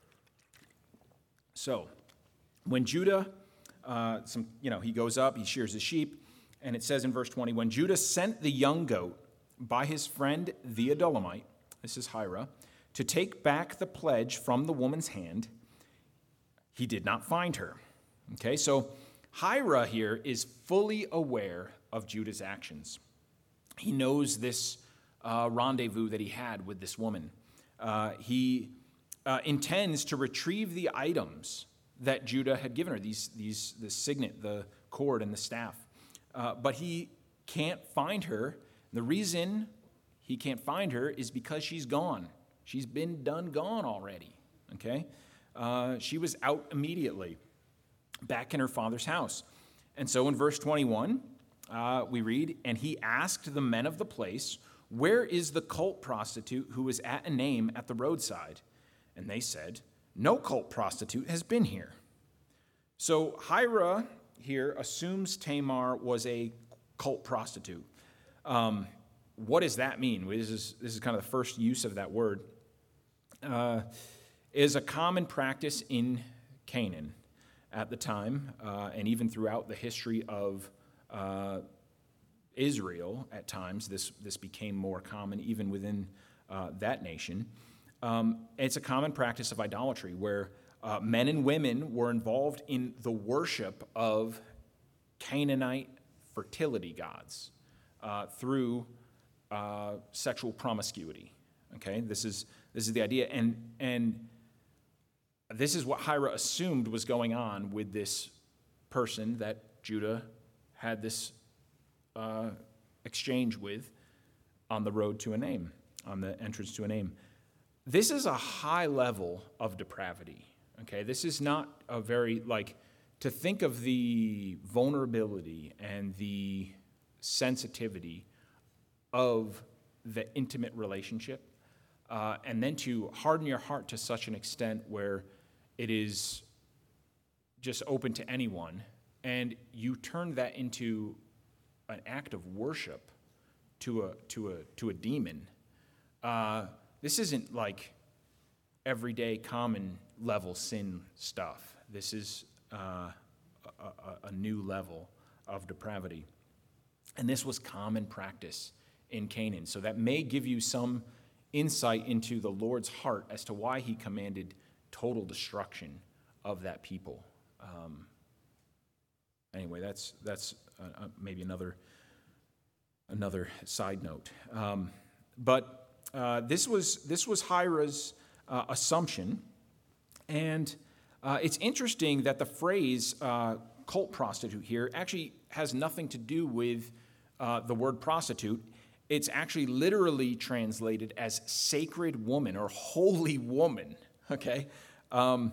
So, when Judah, uh, some, you know, he goes up, he shears his sheep, and it says in verse twenty, when Judah sent the young goat by his friend the Adullamite, this is Hira, to take back the pledge from the woman's hand, he did not find her. Okay, so Hira here is fully aware of Judah's actions. He knows this uh, rendezvous that he had with this woman. Uh, he uh, intends to retrieve the items that Judah had given her, these, these, the signet, the cord and the staff. Uh, but he can't find her. The reason he can't find her is because she's gone. She's been done gone already, okay? Uh, she was out immediately, back in her father's house. And so in verse twenty-one, uh, we read, "And he asked the men of the place, 'Where is the cult prostitute who was at Enaim at the roadside?' And they said, 'No cult prostitute has been here.'" So Hira here assumes Tamar was a cult prostitute. Um, what does that mean? This is, this is kind of the first use of that word. Uh, is a common practice in Canaan at the time, uh, and even throughout the history of uh, Israel at times. This, this became more common even within uh, that nation. Um, it's a common practice of idolatry where uh, men and women were involved in the worship of Canaanite fertility gods uh, through uh, sexual promiscuity. Okay, this is this is the idea, and and this is what Hira assumed was going on with this person that Judah had this uh, exchange with on the road to Enaim, on the entrance to Enaim. This is a high level of depravity. Okay, this is not a very like to think of the vulnerability and the sensitivity of the intimate relationship. Uh, and then to harden your heart to such an extent where it is just open to anyone, and you turn that into an act of worship to a to a to a demon. Uh, this isn't like everyday common level sin stuff. This is uh, a, a, a new level of depravity, and this was common practice in Canaan. So that may give you some insight into the Lord's heart as to why he commanded total destruction of that people. Um, anyway, that's that's uh, maybe another another side note. Um, but uh, this was this was Hira's uh, assumption, and uh, it's interesting that the phrase uh, "cult prostitute" here actually has nothing to do with uh, the word prostitute. It's actually literally translated as sacred woman or holy woman, okay? Um,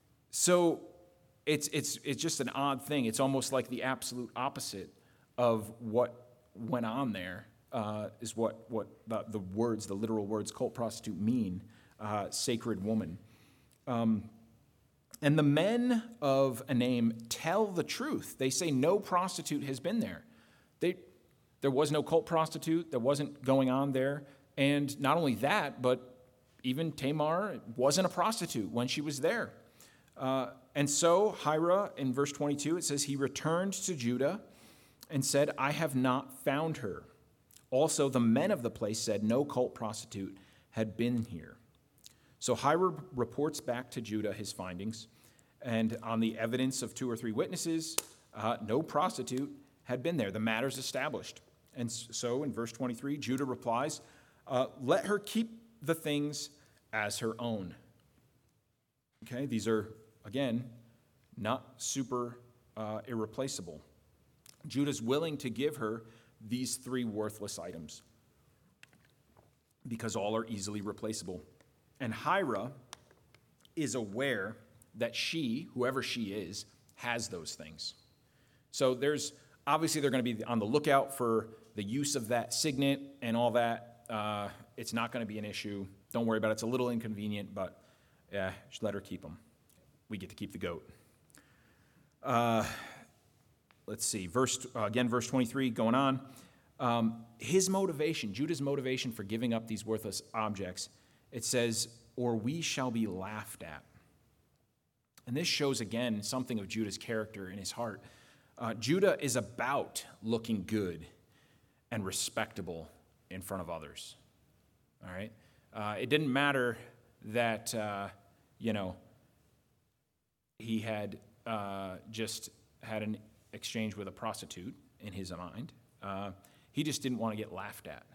so it's, it's, it's just an odd thing. It's almost like the absolute opposite of what went on there uh, is what, what the, the words, the literal words cult prostitute mean, uh, sacred woman. Um, and the men of Enaim tell the truth. They say no prostitute has been there. They There was no cult prostitute. There wasn't going on there. And not only that, but even Tamar wasn't a prostitute when she was there. Uh, and so Hira, in verse twenty-two, it says, he returned to Judah and said, I have not found her. Also, the men of the place said no cult prostitute had been here. So Hira reports back to Judah his findings. And on the evidence of two or three witnesses, uh, no prostitute had been there. The matter's established. And so in verse twenty-three, Judah replies, uh, let her keep the things as her own. Okay, these are, again, not super uh, irreplaceable. Judah's willing to give her these three worthless items because all are easily replaceable. And Hira is aware that she, whoever she is, has those things. So there's obviously they're going to be on the lookout for the use of that signet and all that. Uh, it's not going to be an issue. Don't worry about it. It's a little inconvenient, but yeah, just let her keep them. We get to keep the goat. Uh, let's see. Verse uh, again, verse twenty-three, going on. Um, his motivation, Judah's motivation for giving up these worthless objects, it says, or we shall be laughed at. And this shows, again, something of Judah's character in his heart. Uh, Judah is about looking good and respectable in front of others. All right? Uh, it didn't matter that, uh, you know, he had uh, just had an exchange with a prostitute in his mind. Uh, he just didn't want to get laughed at.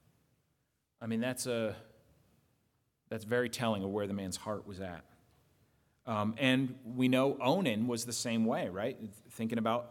I mean, that's a that's very telling of where the man's heart was at. Um, and we know Onan was the same way, right? Thinking about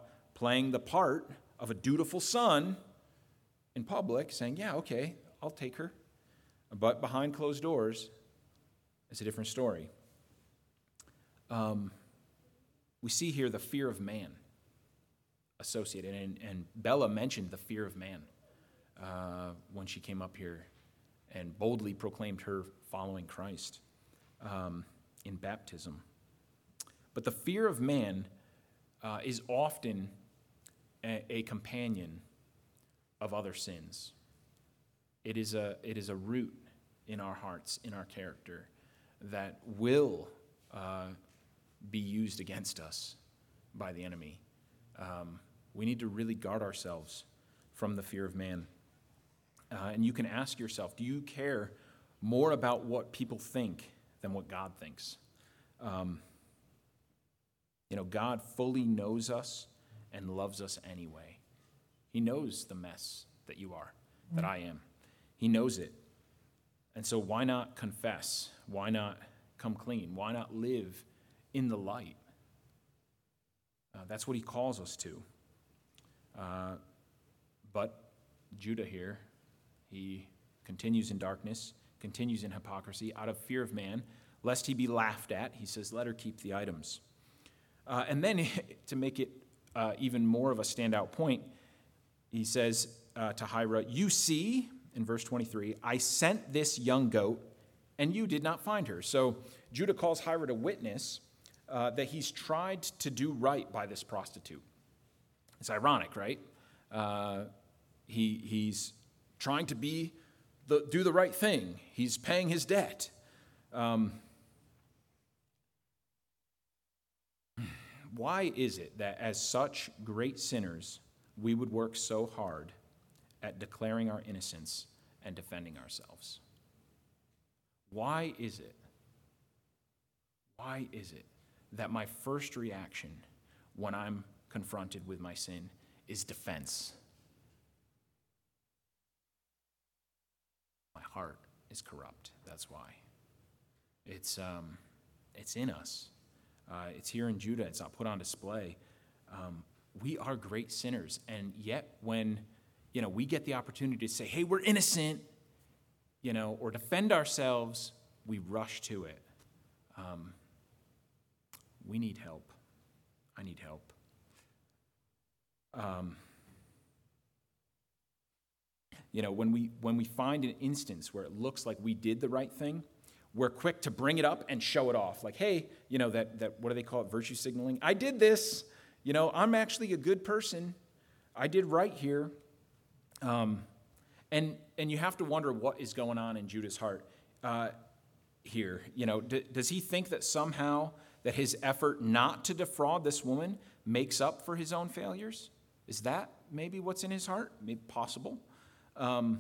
playing the part of a dutiful son in public, saying, yeah, okay, I'll take her. But behind closed doors, it's a different story. Um, we see here the fear of man associated, and, and Bella mentioned the fear of man uh, when she came up here and boldly proclaimed her following Christ um, in baptism. But the fear of man uh, is often a, a companion of other sins. It is a it is a root in our hearts, in our character, that will uh, be used against us by the enemy. Um, we need to really guard ourselves from the fear of man. Uh, and you can ask yourself, do you care more about what people think than what God thinks? Um, you know, God fully knows us and loves us anyway. He knows the mess that you are, that I am. He knows it. And so why not confess? Why not come clean? Why not live in the light? Uh, that's what he calls us to. Uh, but Judah here, he continues in darkness, continues in hypocrisy, out of fear of man, lest he be laughed at. He says, let her keep the items. Uh, and then to make it uh, even more of a standout point, he says uh, to Hira, you see, in verse twenty-three, I sent this young goat, and you did not find her. So Judah calls Hira to witness uh, that he's tried to do right by this prostitute. It's ironic, right? Uh, he he's trying to be the do the right thing. He's paying his debt. Um, why is it that as such great sinners, we would work so hard at declaring our innocence and defending ourselves? Why is it? Why is it that my first reaction when I'm confronted with my sin is defense? My heart is corrupt. That's why. It's um, it's in us. Uh, it's here in Judah. It's not put on display. Um, we are great sinners, and yet when you know we get the opportunity to say, "Hey, we're innocent," you know, or defend ourselves, we rush to it. Um, we need help. I need help. Um, you know, when we when we find an instance where it looks like we did the right thing, we're quick to bring it up and show it off. Like, hey, you know, that, that what do they call it, virtue signaling? I did this. You know, I'm actually a good person. I did right here. Um, and and you have to wonder what is going on in Judah's heart uh, here. You know, d- does he think that somehow that his effort not to defraud this woman makes up for his own failures? Is that maybe what's in his heart? Maybe possible. Um,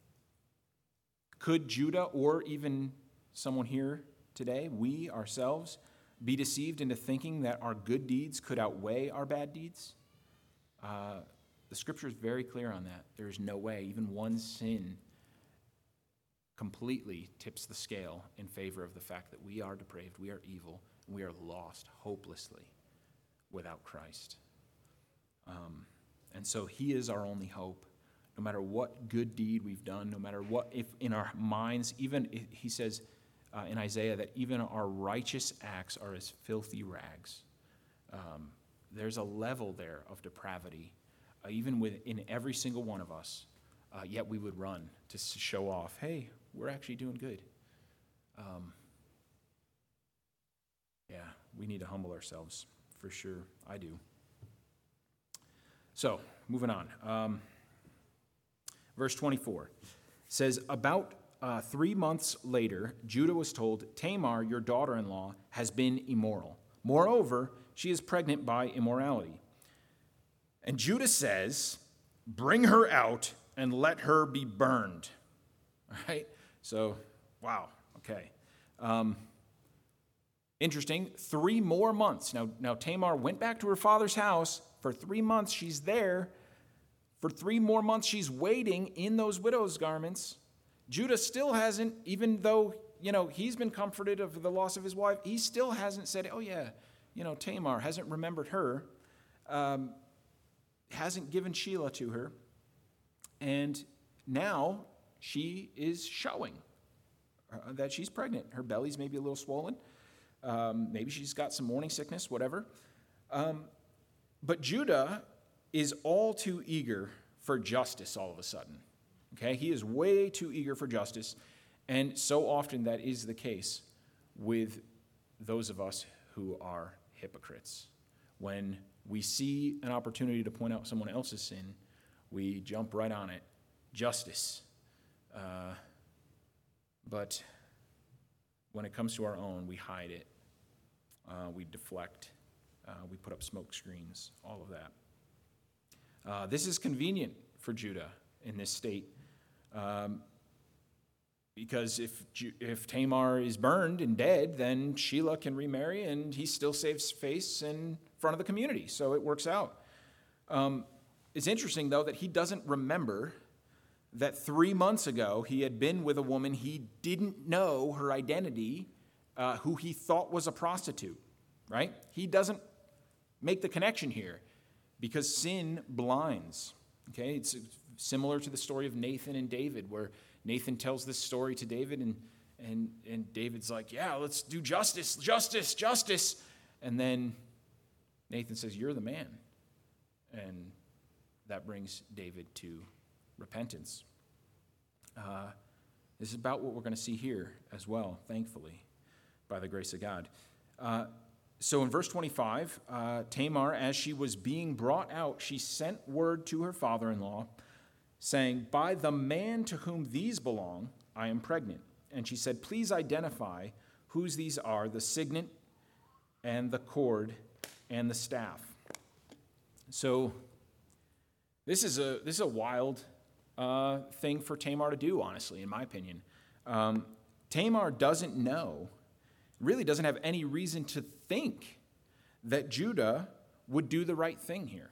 could Judah or even someone here today, we ourselves, be deceived into thinking that our good deeds could outweigh our bad deeds? Uh, the scripture is very clear on that. There is no way. Even one sin completely tips the scale in favor of the fact that we are depraved, we are evil, and we are lost hopelessly without Christ. Um, and so he is our only hope. No matter what good deed we've done, no matter what, if in our minds, even if, he says, Uh, in Isaiah, that even our righteous acts are as filthy rags. Um, there's a level there of depravity, uh, even within every single one of us, uh, yet we would run to show off, hey, we're actually doing good. Um, yeah, we need to humble ourselves, for sure. I do. So, moving on. Um, verse twenty-four says, about Uh, three months later, Judah was told, Tamar, your daughter-in-law, has been immoral. Moreover, she is pregnant by immorality. And Judah says, bring her out and let her be burned. All right? So, wow, okay. Um, interesting, three more months. Now, now, Tamar went back to her father's house. For three months, she's there. For three more months, she's waiting in those widow's garments. Judah still hasn't, even though, you know, he's been comforted of the loss of his wife, he still hasn't said, oh yeah, you know, Tamar hasn't remembered her. Um, hasn't given Shelah to her, and now she is showing uh, that she's pregnant. Her belly's maybe a little swollen. Um, maybe she's got some morning sickness, whatever. Um, but Judah is all too eager for justice all of a sudden. Okay, he is way too eager for justice, and so often that is the case with those of us who are hypocrites. When we see an opportunity to point out someone else's sin, we jump right on it. Justice. Uh, but when it comes to our own, we hide it. Uh, we deflect. Uh, we put up smoke screens, all of that. Uh, this is convenient for Judah in this state. Um, because if if Tamar is burned and dead, then Shelah can remarry, and he still saves face in front of the community. So it works out. Um, it's interesting, though, that he doesn't remember that three months ago he had been with a woman he didn't know her identity, uh, who he thought was a prostitute, right? He doesn't make the connection here because sin blinds, okay? It's similar to the story of Nathan and David, where Nathan tells this story to David, and, and, and David's like, yeah, let's do justice, justice, justice. And then Nathan says, you're the man. And that brings David to repentance. Uh, this is about what we're going to see here as well, thankfully, by the grace of God. Uh, so in verse twenty-five, uh, Tamar, as she was being brought out, she sent word to her father-in-law, saying, by the man to whom these belong, I am pregnant. And she said, please identify whose these are, the signet and the cord and the staff. So this is a this is a wild uh, thing for Tamar to do, honestly, in my opinion. Um, Tamar doesn't know, really doesn't have any reason to think that Judah would do the right thing here,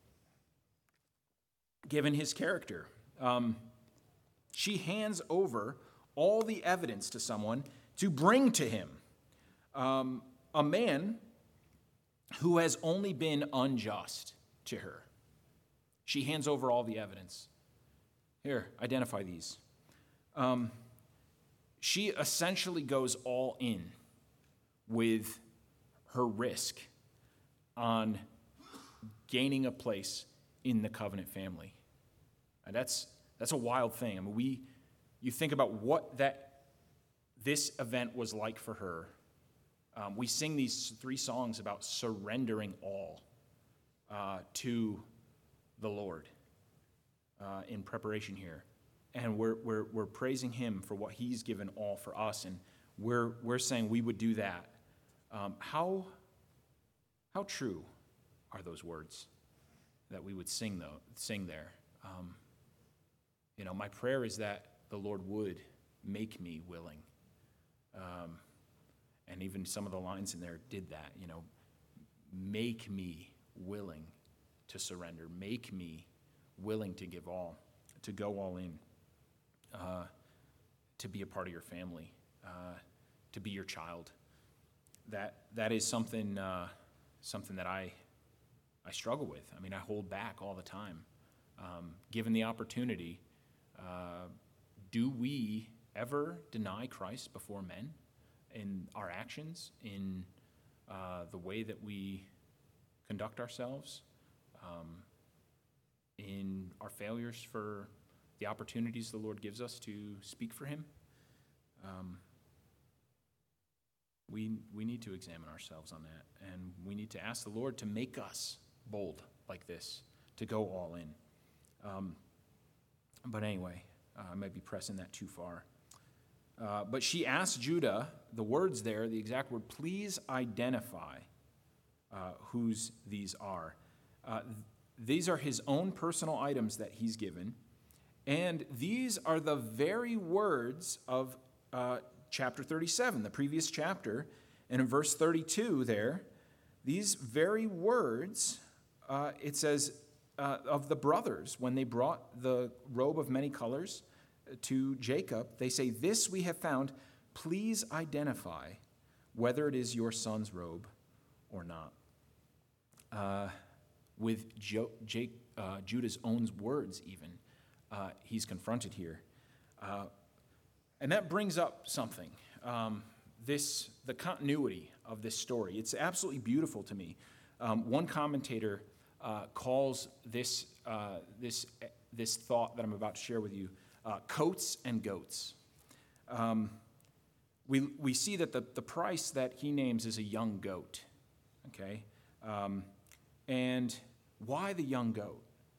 given his character. Um, she hands over all the evidence to someone to bring to him, um, a man who has only been unjust to her. She hands over all the evidence. Here, identify these. Um, she essentially goes all in with her risk on gaining a place in the covenant family. And that's that's a wild thing. I mean, we you think about what that this event was like for her. Um, we sing these three songs about surrendering all uh, to the Lord uh, in preparation here, and we're we're we're praising Him for what He's given all for us, and we're we're saying we would do that. Um, how how true are those words that we would sing though sing there? Um, you know, my prayer is that the Lord would make me willing. Um, and even some of the lines in there did that, you know, make me willing to surrender, make me willing to give all, to go all in, uh, to be a part of your family, uh, to be your child. That that is something uh, something that I I struggle with. I mean, I hold back all the time. Um, given the opportunity, uh, do we ever deny Christ before men in our actions, in uh, the way that we conduct ourselves, um, in our failures for the opportunities the Lord gives us to speak for Him? Um, we we need to examine ourselves on that, and we need to ask the Lord to make us bold like this, to go all in. Um, but anyway, uh, I might be pressing that too far. Uh, but she asked Judah, the words there, the exact word, please identify uh, whose these are. Uh, th- these are his own personal items that he's given, and these are the very words of uh, chapter thirty-seven, the previous chapter. And in verse thirty-two there, these very words, uh, it says, uh, of the brothers, when they brought the robe of many colors to Jacob, they say, this we have found, please identify whether it is your son's robe or not. Uh, with jo- Jake, uh, Judah's own words even. Uh, he's confronted here. Uh, and that brings up something, um, this the continuity of this story. It's absolutely beautiful to me. Um, one commentator uh, calls this, uh, this, this thought that I'm about to share with you uh, coats and goats. Um, we, we see that the, the price that he names is a young goat, okay? Um, and why the young goat?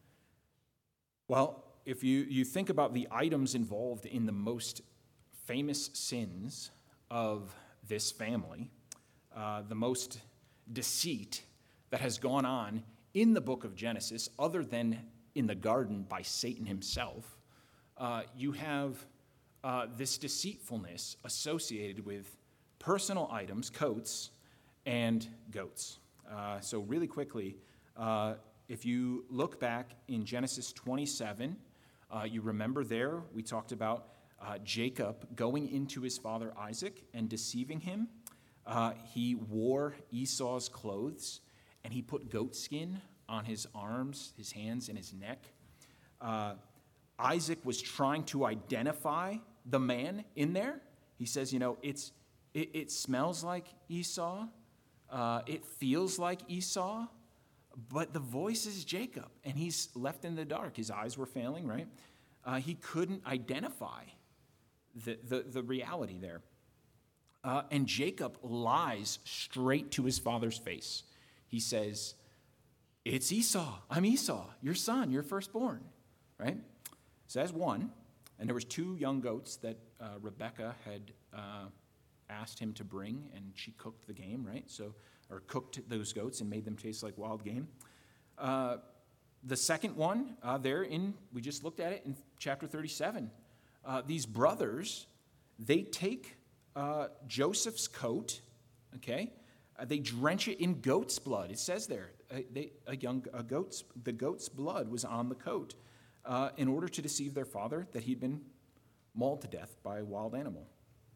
Well, if you, you think about the items involved in the most famous sins of this family, uh, the most deceit that has gone on in the book of Genesis, other than in the garden by Satan himself, uh, you have uh, this deceitfulness associated with personal items, coats, and goats. Uh, so really quickly, uh, if you look back in Genesis twenty-seven, uh, you remember there we talked about uh, Jacob going into his father Isaac and deceiving him. Uh, he wore Esau's clothes, and he put goat skin on his arms, his hands, and his neck. Uh, Isaac was trying to identify the man in there. He says, you know, it's it, it smells like Esau. Uh, it feels like Esau. But the voice is Jacob, and he's left in the dark. His eyes were failing, right? Uh, he couldn't identify the, the, the reality there. Uh, and Jacob lies straight to his father's face. He says, it's Esau. I'm Esau, your son, your firstborn, right? So that's one. And there was two young goats that uh, Rebekah had uh, asked him to bring, and she cooked the game, right? So, or cooked those goats and made them taste like wild game. Uh, the second one, uh, there in, we just looked at it in chapter thirty-seven. Uh, these brothers, they take uh, Joseph's coat, okay? Uh, they drench it in goat's blood. It says there, uh, they, a young a goat's, the goat's blood was on the coat uh, in order to deceive their father that he'd been mauled to death by a wild animal.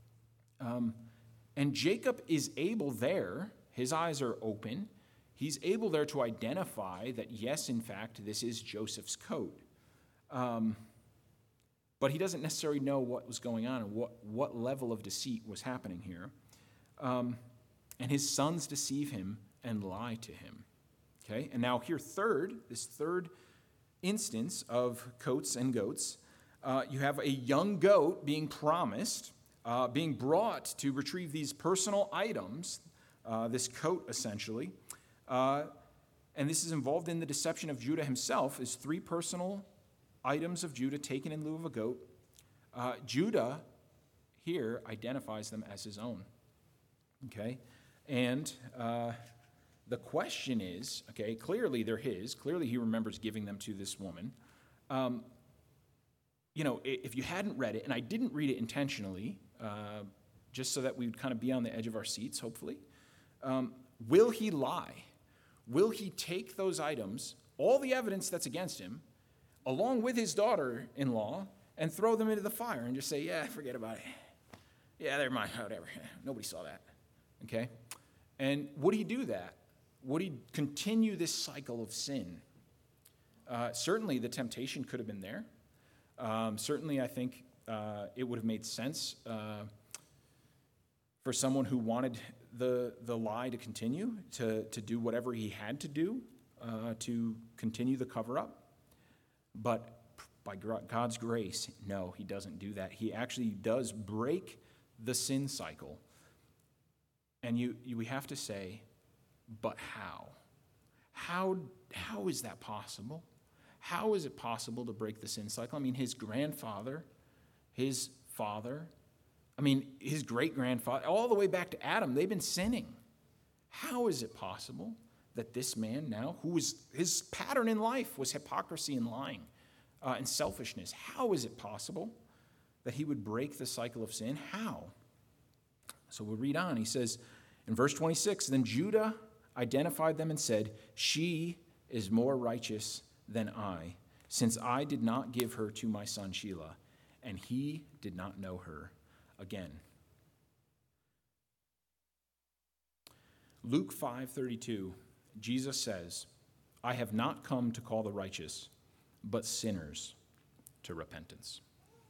Um, and Jacob is able there, his eyes are open, he's able there to identify that, yes, in fact, this is Joseph's coat. Um, but he doesn't necessarily know what was going on and what, what level of deceit was happening here. Um, and his sons deceive him and lie to him. Okay, and now here, third, this third instance of coats and goats, uh, you have a young goat being promised, uh, being brought to retrieve these personal items, uh, this coat essentially. Uh, and this is involved in the deception of Judah himself, is three personal items of Judah taken in lieu of a goat. Uh, Judah here identifies them as his own. Okay? And uh, the question is, okay, clearly they're his. Clearly he remembers giving them to this woman. Um, you know, if you hadn't read it, and I didn't read it intentionally, uh, just so that we would kind of be on the edge of our seats, hopefully, um, will he lie? Will he take those items, all the evidence that's against him, along with his daughter-in-law, and throw them into the fire and just say, yeah, forget about it. Yeah, they're mine, whatever. Nobody saw that, okay? And would he do that? Would he continue this cycle of sin? Uh, certainly the temptation could have been there. Um, certainly I think uh, it would have made sense uh, for someone who wanted the, the lie to continue, to, to do whatever he had to do uh, to continue the cover-up. But by God's grace, no, he doesn't do that. He actually does break the sin cycle. And you, you we have to say, but how? How, how is that possible? How is it possible to break the sin cycle? I mean, his grandfather, his father, I mean, his great-grandfather, all the way back to Adam, they've been sinning. How is it possible that this man now, who was, his pattern in life was hypocrisy and lying uh, and selfishness, how is it possible that he would break the cycle of sin? How? So we'll read on. He says in verse twenty-six, then Judah identified them and said, she is more righteous than I, since I did not give her to my son Shelah, and he did not know her again. Luke five thirty-two, Jesus says, I have not come to call the righteous, but sinners to repentance.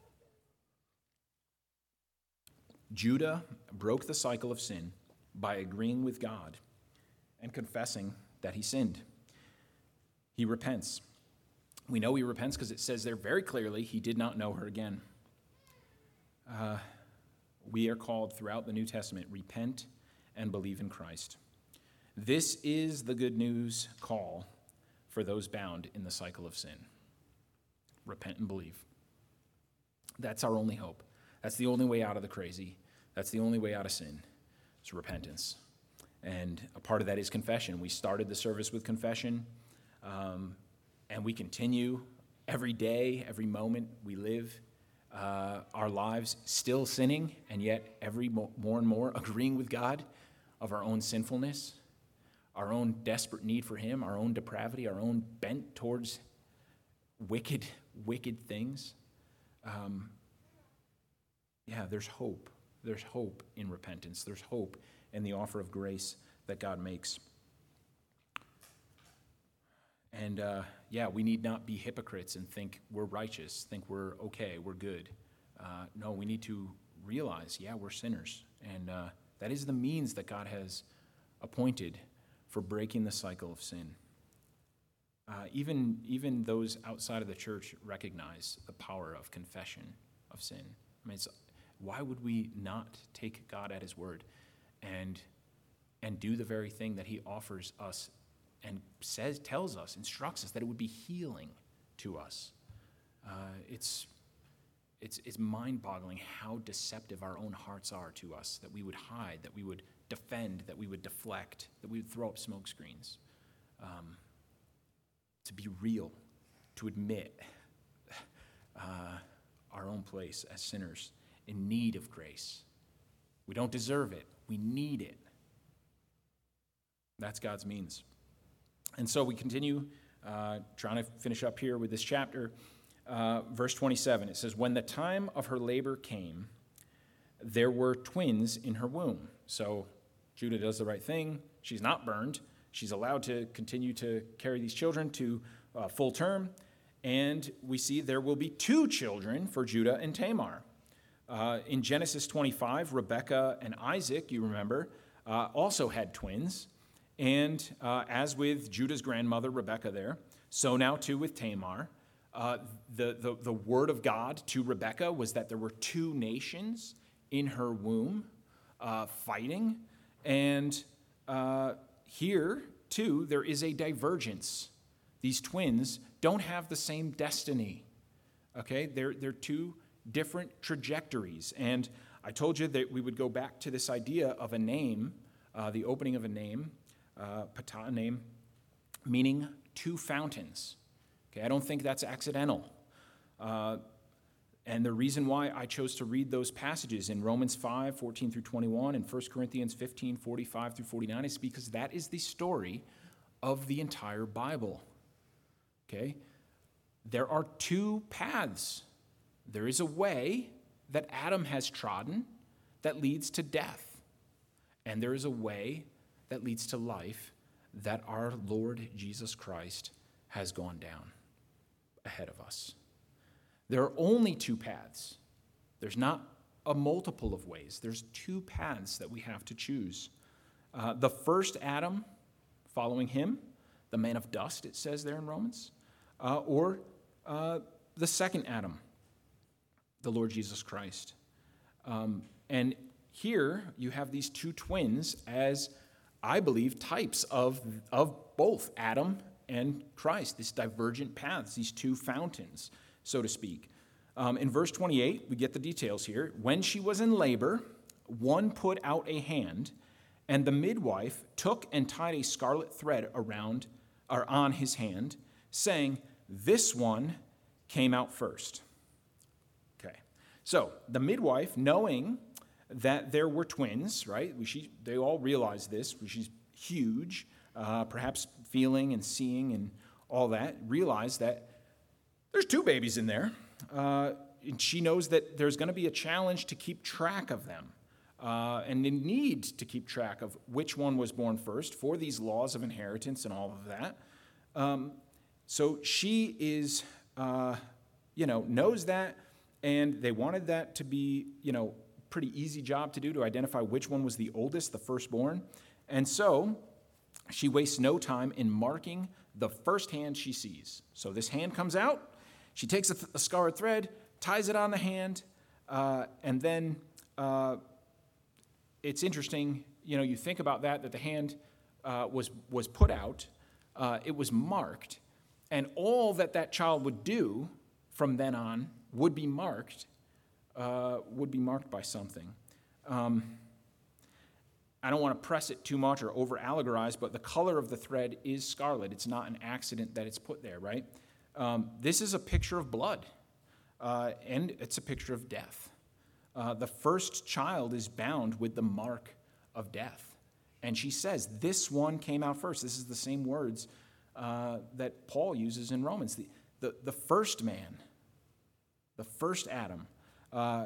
Judah broke the cycle of sin by agreeing with God and confessing that he sinned. He repents. We know he repents because it says there very clearly he did not know her again. Uh, we are called throughout the New Testament, repent and believe in Christ. This is the good news call for those bound in the cycle of sin. Repent and believe. That's our only hope. That's the only way out of the crazy. That's the only way out of sin. It's repentance. And a part of that is confession. We started the service with confession, um, and we continue every day, every moment we live uh, our lives still sinning, and yet every mo- more and more agreeing with God of our own sinfulness, our own desperate need for him, our own depravity, our own bent towards wicked, wicked things. Um, yeah, there's hope. There's hope in repentance. There's hope in the offer of grace that God makes. And uh, yeah, we need not be hypocrites and think we're righteous, think we're okay, we're good. Uh, no, we need to realize, yeah, we're sinners. And uh, that is the means that God has appointed for breaking the cycle of sin. Uh, even, even those outside of the church recognize the power of confession of sin. I mean, it's, why would we not take God at his word and, and do the very thing that he offers us and says, tells us, instructs us that it would be healing to us? Uh, it's, it's, it's mind-boggling how deceptive our own hearts are to us, that we would hide, that we would defend, that we would deflect, that we would throw up smoke screens. Um, to be real, to admit uh, our own place as sinners in need of grace. We don't deserve it. We need it. That's God's means. And so we continue, uh, trying to finish up here with this chapter. Uh, verse twenty-seven, it says, when the time of her labor came, there were twins in her womb. So Judah does the right thing. She's not burned. She's allowed to continue to carry these children to uh, full term. And we see there will be two children for Judah and Tamar. Uh, in Genesis twenty-five, Rebekah and Isaac, you remember, uh, also had twins. And uh, as with Judah's grandmother, Rebekah there, so now too with Tamar. Uh, the, the, the word of God to Rebekah was that there were two nations in her womb uh, fighting. And uh, here, too, there is a divergence. These twins don't have the same destiny. Okay? They're, they're two different trajectories. And I told you that we would go back to this idea of a name, uh, the opening of a name, uh, patah name, meaning two fountains. Okay, I don't think that's accidental. Uh, and the reason why I chose to read those passages in Romans five, fourteen through twenty-one, and First Corinthians fifteen, forty-five through forty-nine is because that is the story of the entire Bible. Okay? There are two paths. There is a way that Adam has trodden that leads to death. And there is a way that leads to life that our Lord Jesus Christ has gone down ahead of us. There are only two paths. There's not a multiple of ways. There's two paths that we have to choose. Uh, the first Adam, following him, the man of dust, it says there in Romans, uh, or uh, the second Adam, the Lord Jesus Christ. Um, and here you have these two twins as, I believe, types of, of both Adam and Christ, these divergent paths, these two fountains, so to speak. Um, in verse twenty-eight, we get the details here. When she was in labor, one put out a hand, and the midwife took and tied a scarlet thread around or on his hand, saying, "This one came out first." Okay, so the midwife, knowing that there were twins, right? She, they all realized this. She's huge, uh, perhaps feeling and seeing and all that, realized that there's two babies in there. Uh, and she knows that there's going to be a challenge to keep track of them. Uh, and they need to keep track of which one was born first for these laws of inheritance and all of that. Um, so she is, uh, you know, knows that, and they wanted that to be, you know, pretty easy job to do, to identify which one was the oldest, the firstborn. And so she wastes no time in marking the first hand she sees. So this hand comes out, she takes a, th- a scarlet thread, ties it on the hand, uh, and then uh, it's interesting, you know, you think about that, that the hand uh, was, was put out, uh, it was marked, and all that that child would do from then on would be marked, uh, would be marked by something. Um, I don't want to press it too much or over-allegorize, but the color of the thread is scarlet. It's not an accident that it's put there, right? Um, this is a picture of blood, uh, and it's a picture of death. Uh, the first child is bound with the mark of death. And she says, this one came out first. This is the same words uh, that Paul uses in Romans. The, the, the first man, the first Adam. Uh,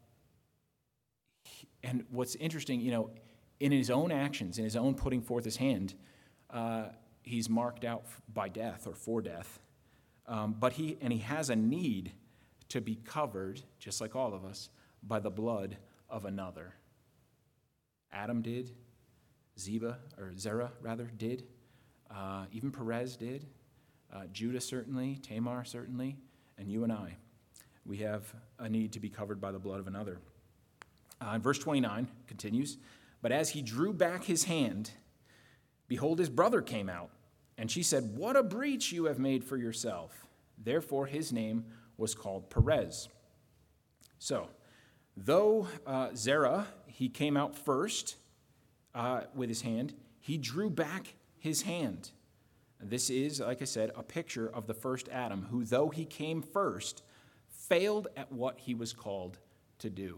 and what's interesting, you know, in his own actions, in his own putting forth his hand, uh, he's marked out by death or for death. Um, but he, and he has a need to be covered, just like all of us, by the blood of another. Adam did. Zeba, or Zerah, rather, did. Uh, even Perez did. Uh, Judah certainly. Tamar certainly. And you and I. We have a need to be covered by the blood of another. Uh, and verse twenty-nine continues, but as he drew back his hand, behold, his brother came out. And she said, what a breach you have made for yourself. Therefore his name was called Perez. So, though uh, Zerah, he came out first uh, with his hand, he drew back his hand. This is, like I said, a picture of the first Adam, who, though he came first, failed at what he was called to do.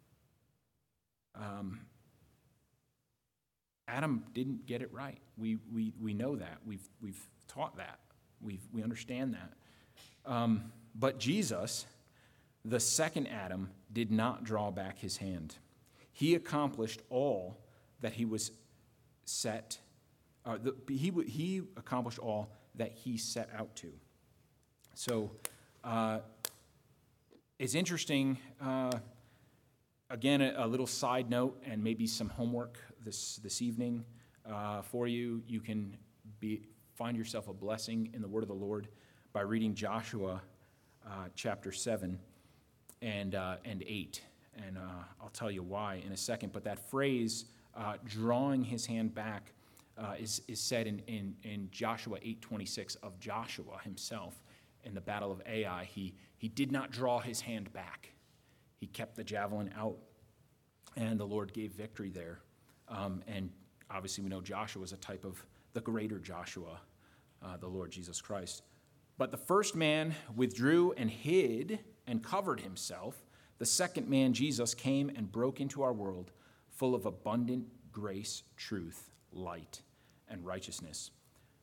Um, Adam didn't get it right. We we we know that. We've we've taught that. We we understand that. Um, but Jesus, the second Adam, did not draw back his hand. He accomplished all that he was set. Uh, the, he he accomplished all that he set out to. So, uh, it's interesting. Uh, Again, a, a little side note and maybe some homework this, this evening uh, for you. You can be, find yourself a blessing in the word of the Lord by reading Joshua uh, chapter seven and, uh, and eight. And uh, I'll tell you why in a second. But that phrase, uh, drawing his hand back, uh, is, is said in, in, in Joshua eight twenty-six of Joshua himself in the battle of Ai. He, he did not draw his hand back. He kept the javelin out, and the Lord gave victory there. Um, and obviously we know Joshua is a type of the greater Joshua, uh, the Lord Jesus Christ. But the first man withdrew and hid and covered himself. The second man, Jesus, came and broke into our world, full of abundant grace, truth, light, and righteousness.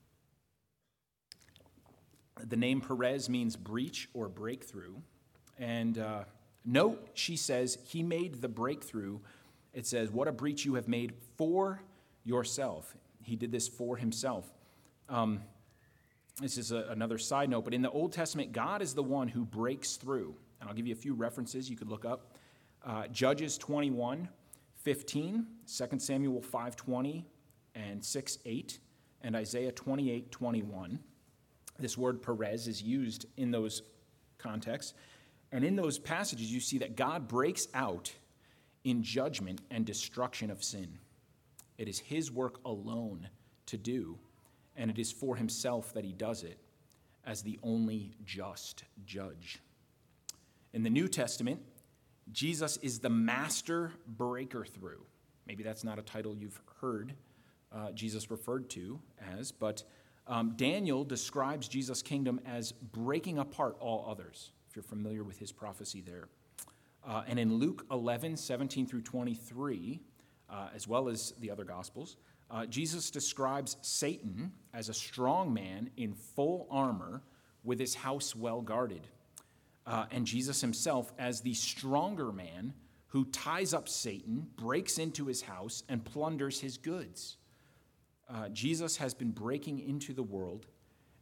The name Perez means breach or breakthrough. And uh, note, she says, he made the breakthrough. It says, what a breach you have made for yourself. He did this for himself. Um, this is a, another side note, but in the Old Testament, God is the one who breaks through. And I'll give you a few references you could look up. Uh, Judges twenty-one fifteen, Second Samuel five twenty and six eight, and Isaiah twenty-eight twenty-one. This word Perez is used in those contexts. And in those passages, you see that God breaks out in judgment and destruction of sin. It is his work alone to do, and it is for himself that he does it as the only just judge. In the New Testament, Jesus is the master breaker through. Maybe that's not a title you've heard uh, Jesus referred to as, but um, Daniel describes Jesus' kingdom as breaking apart all others, if you're familiar with his prophecy there. Uh, and in Luke eleven, seventeen through twenty-three, uh, as well as the other Gospels, uh, Jesus describes Satan as a strong man in full armor with his house well guarded. Uh, and Jesus himself as the stronger man who ties up Satan, breaks into his house, and plunders his goods. Uh, Jesus has been breaking into the world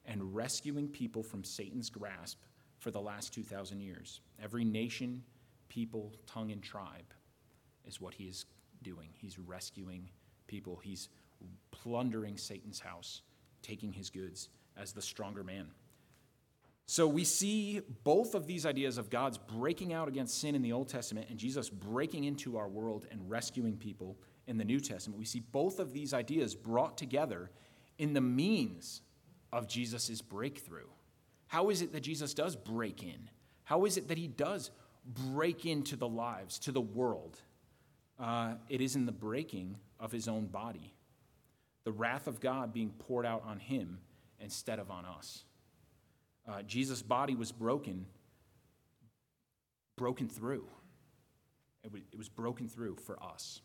and rescuing people from Satan's grasp for the last two thousand years. Every nation, people, tongue, and tribe is what he is doing. He's rescuing people. He's plundering Satan's house, taking his goods as the stronger man. So we see both of these ideas of God's breaking out against sin in the Old Testament and Jesus breaking into our world and rescuing people in the New Testament. We see both of these ideas brought together in the means of Jesus' breakthrough. How is it that Jesus does break in? How is it that he does break into the lives, to the world? Uh, it is in the breaking of his own body, the wrath of God being poured out on him instead of on us. Uh, Jesus' body was broken, broken through. It was, it was broken through for us.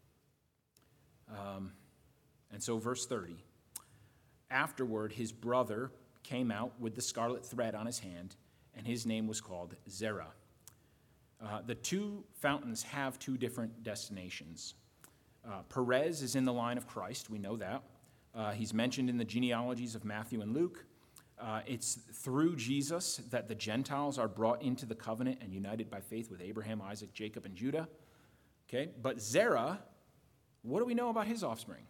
Um, and so verse thirty, afterward his brother came out with the scarlet thread on his hand, and his name was called Zerah. Uh, the two fountains have two different destinations. Uh, Perez is in the line of Christ, we know that. Uh, he's mentioned in the genealogies of Matthew and Luke. Uh, it's through Jesus that the Gentiles are brought into the covenant and united by faith with Abraham, Isaac, Jacob, and Judah. Okay, but Zerah, what do we know about his offspring?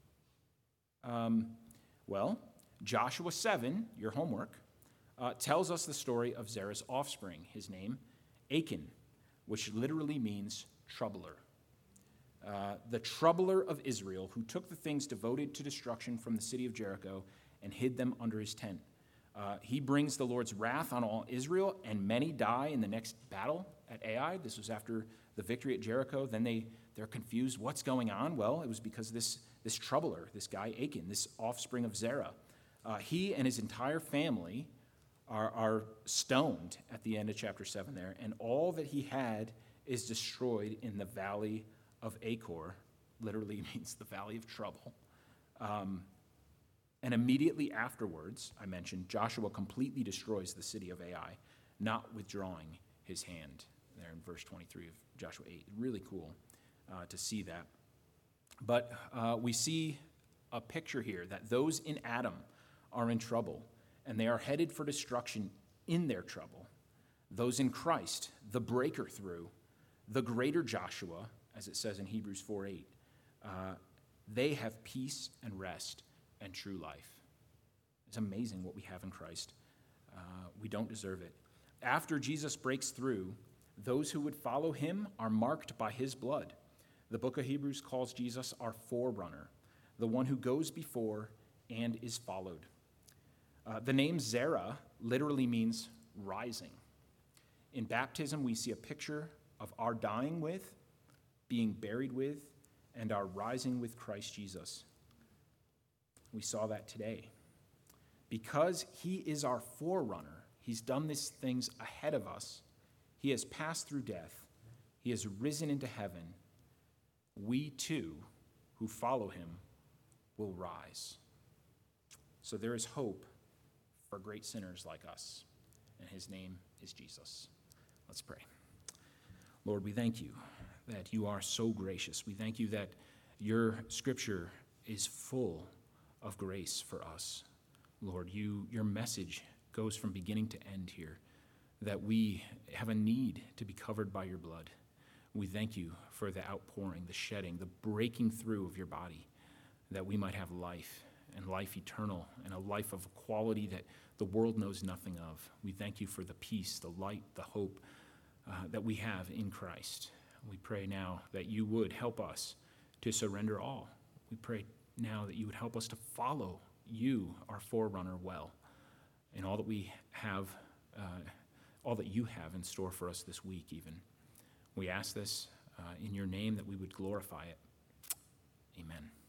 Um, well, Joshua seven, your homework, uh, tells us the story of Zerah's offspring, his name, Achan, which literally means troubler. Uh, the troubler of Israel, who took the things devoted to destruction from the city of Jericho and hid them under his tent. Uh, he brings the Lord's wrath on all Israel, and many die in the next battle at Ai. This was after the victory at Jericho. Then they, they're confused. What's going on? Well, it was because this, this troubler, this guy Achan, this offspring of Zerah, uh, he and his entire family are, are stoned at the end of chapter seven there, and all that he had is destroyed in the valley of Achor. Literally means the valley of trouble. Um, And immediately afterwards, I mentioned, Joshua completely destroys the city of Ai, not withdrawing his hand. There in verse twenty-three of Joshua eight. Really cool uh, to see that. But uh, we see a picture here that those in Adam are in trouble, and they are headed for destruction in their trouble. Those in Christ, the breaker through, the greater Joshua, as it says in Hebrews four eight, uh, they have peace and rest and true life. It's amazing what we have in Christ. Uh, we don't deserve it. After Jesus breaks through, those who would follow him are marked by his blood. The book of Hebrews calls Jesus our forerunner, the one who goes before and is followed. Uh, the name Zerah literally means rising. In baptism, we see a picture of our dying with, being buried with, and our rising with Christ Jesus. We saw that today. Because he is our forerunner, he's done these things ahead of us. He has passed through death. He has risen into heaven. We too, who follow him, will rise. So there is hope for great sinners like us, and his name is Jesus. Let's pray. Lord, we thank you that you are so gracious. We thank you that your scripture is full of grace for us. Lord, you, your message goes from beginning to end here, that we have a need to be covered by your blood. We thank you for the outpouring, the shedding, the breaking through of your body, that we might have life and life eternal and a life of quality that the world knows nothing of. We thank you for the peace, the light, the hope uh, that we have in Christ. We pray now that you would help us to surrender all. We pray now that you would help us to follow you, our forerunner, well, in all that we have, uh, all that you have in store for us this week even. We ask this uh, in your name that we would glorify it. Amen.